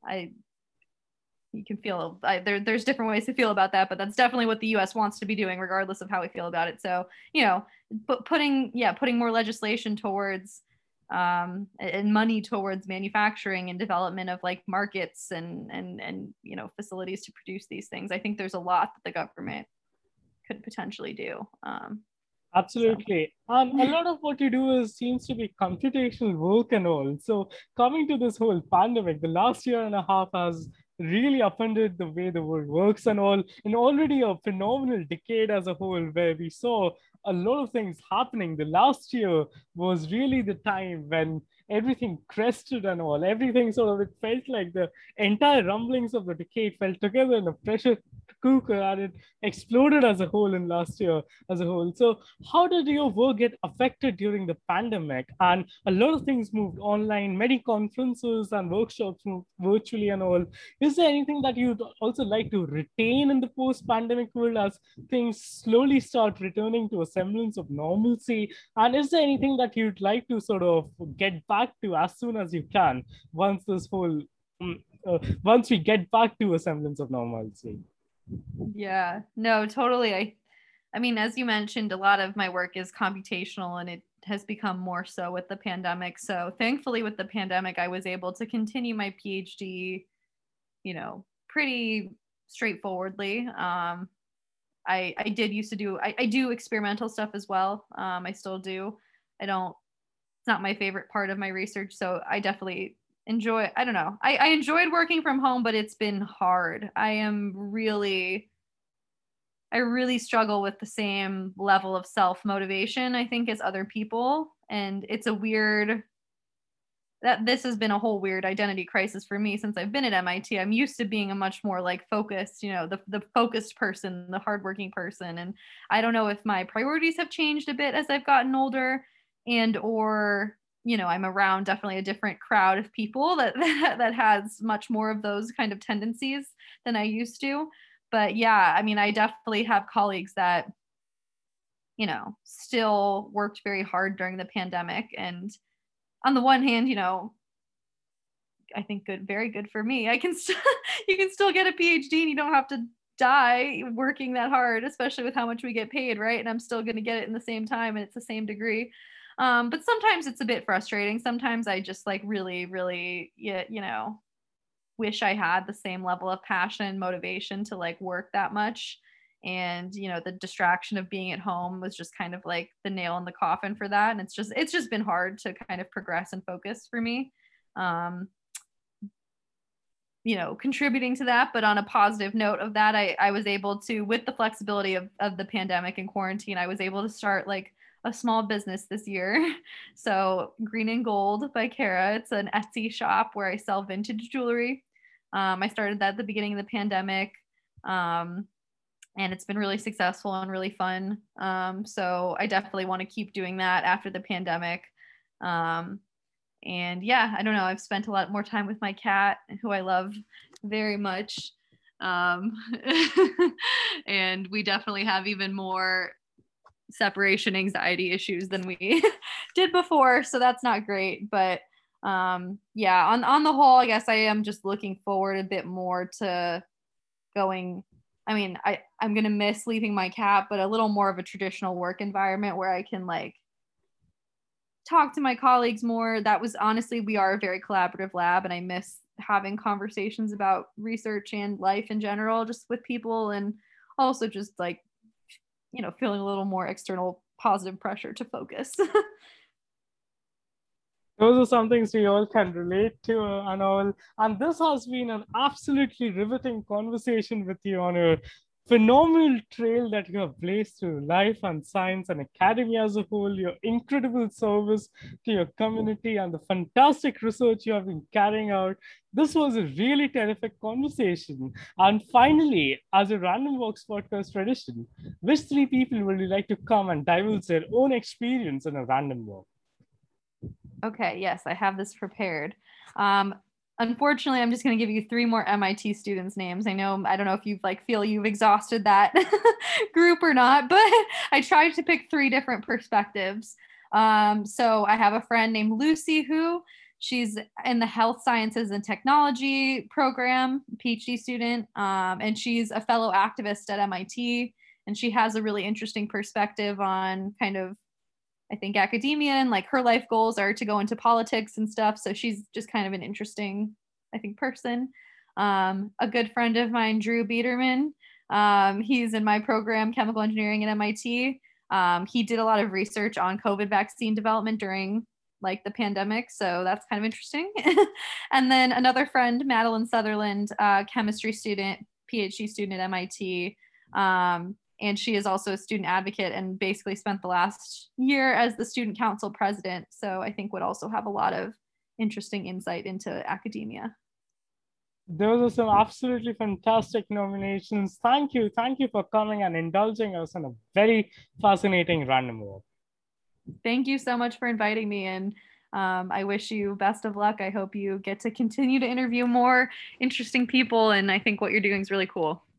you can feel there's different ways to feel about that, but that's definitely what the US wants to be doing regardless of how we feel about it. So, putting more legislation towards and money towards manufacturing and development of like markets and facilities to produce these things. I think there's a lot that the government could potentially do. Absolutely. And a lot of what you do seems to be computational work and all. So coming to this whole pandemic, the last year and a half has really upended the way the world works and all, and already a phenomenal decade as a whole where we saw a lot of things happening. The last year was really the time when everything crested and all. Everything sort of, it felt like the entire rumblings of the decade fell together in a pressure cooker and it exploded as a whole in last year as a whole. So how did your work get affected during the pandemic? And a lot of things moved online, many conferences and workshops moved virtually and all. Is there anything that you'd also like to retain in the post-pandemic world as things slowly start returning to a semblance of normalcy? And is there anything that you'd like to sort of get back to as soon as you can once this whole, once we get back to a semblance of normalcy? Yeah, no, totally. I mean, as you mentioned, a lot of my work is computational and it has become more so with the pandemic. So thankfully with the pandemic, I was able to continue my PhD, pretty straightforwardly. I did used to do, I do experimental stuff as well. I still do. It's not my favorite part of my research. So I definitely I don't know. I enjoyed working from home, but it's been hard. I really struggle with the same level of self-motivation, I think, as other people. And it's this has been a whole weird identity crisis for me since I've been at MIT. I'm used to being a much more like focused, the focused person, the hardworking person. And I don't know if my priorities have changed a bit as I've gotten older or I'm around definitely a different crowd of people that has much more of those kind of tendencies than I used to. But yeah, I mean, I definitely have colleagues that, still worked very hard during the pandemic. And on the one hand, I think very good for me. You can still get a PhD and you don't have to die working that hard, especially with how much we get paid, right? And I'm still going to get it in the same time and it's the same degree. But sometimes it's a bit frustrating. Sometimes I just like really, really, wish I had the same level of passion and motivation to like work that much. And, the distraction of being at home was just kind of like the nail in the coffin for that. And it's just been hard to kind of progress and focus for me. Contributing to that. But on a positive note of that, I was able to, with the flexibility of the pandemic and quarantine, I was able to start like a small business this year. So Green and Gold by Kara. It's an Etsy shop where I sell vintage jewelry. I started that at the beginning of the pandemic. And it's been really successful and really fun. So I definitely want to keep doing that after the pandemic. And yeah, I don't know. I've spent a lot more time with my cat, who I love very much. And we definitely have even more separation anxiety issues than we did before. So that's not great. But yeah, on the whole, I guess I am just looking forward a bit more to going. I mean, I'm going to miss leaving my cat, but a little more of a traditional work environment where I can like talk to my colleagues more. That was honestly, we are a very collaborative lab and I miss having conversations about research and life in general, just with people, and also just like, feeling a little more external positive pressure to focus. Those are some things we all can relate to and all. And this has been an absolutely riveting conversation with you on your phenomenal trail that you have blazed through life and science and academia as a whole, your incredible service to your community and the fantastic research you have been carrying out. This was a really terrific conversation. And finally, as a Random Walks podcast tradition, which three people would you like to come and divulge their own experience in a random walk? Okay, yes, I have this prepared. Unfortunately, I'm just going to give you 3 more MIT students' names. I don't know if you feel you've exhausted that group or not, but I tried to pick 3 different perspectives. So I have a friend named Lucy who she's in the health sciences and technology program, PhD student, and she's a fellow activist at MIT. And she has a really interesting perspective on kind of, I think, academia, and her life goals are to go into politics and stuff. So she's just kind of an interesting, I think, person. A good friend of mine, Drew Biederman, he's in my program, chemical engineering at MIT. He did a lot of research on COVID vaccine development during the pandemic. So that's kind of interesting. And then another friend, Madeline Sutherland, chemistry student, PhD student at MIT. And she is also a student advocate and basically spent the last year as the student council president. So I think would also have a lot of interesting insight into academia. Those are some absolutely fantastic nominations. Thank you. Thank you for coming and indulging us in a very fascinating random walk. Thank you so much for inviting me. And I wish you best of luck. I hope you get to continue to interview more interesting people. And I think what you're doing is really cool.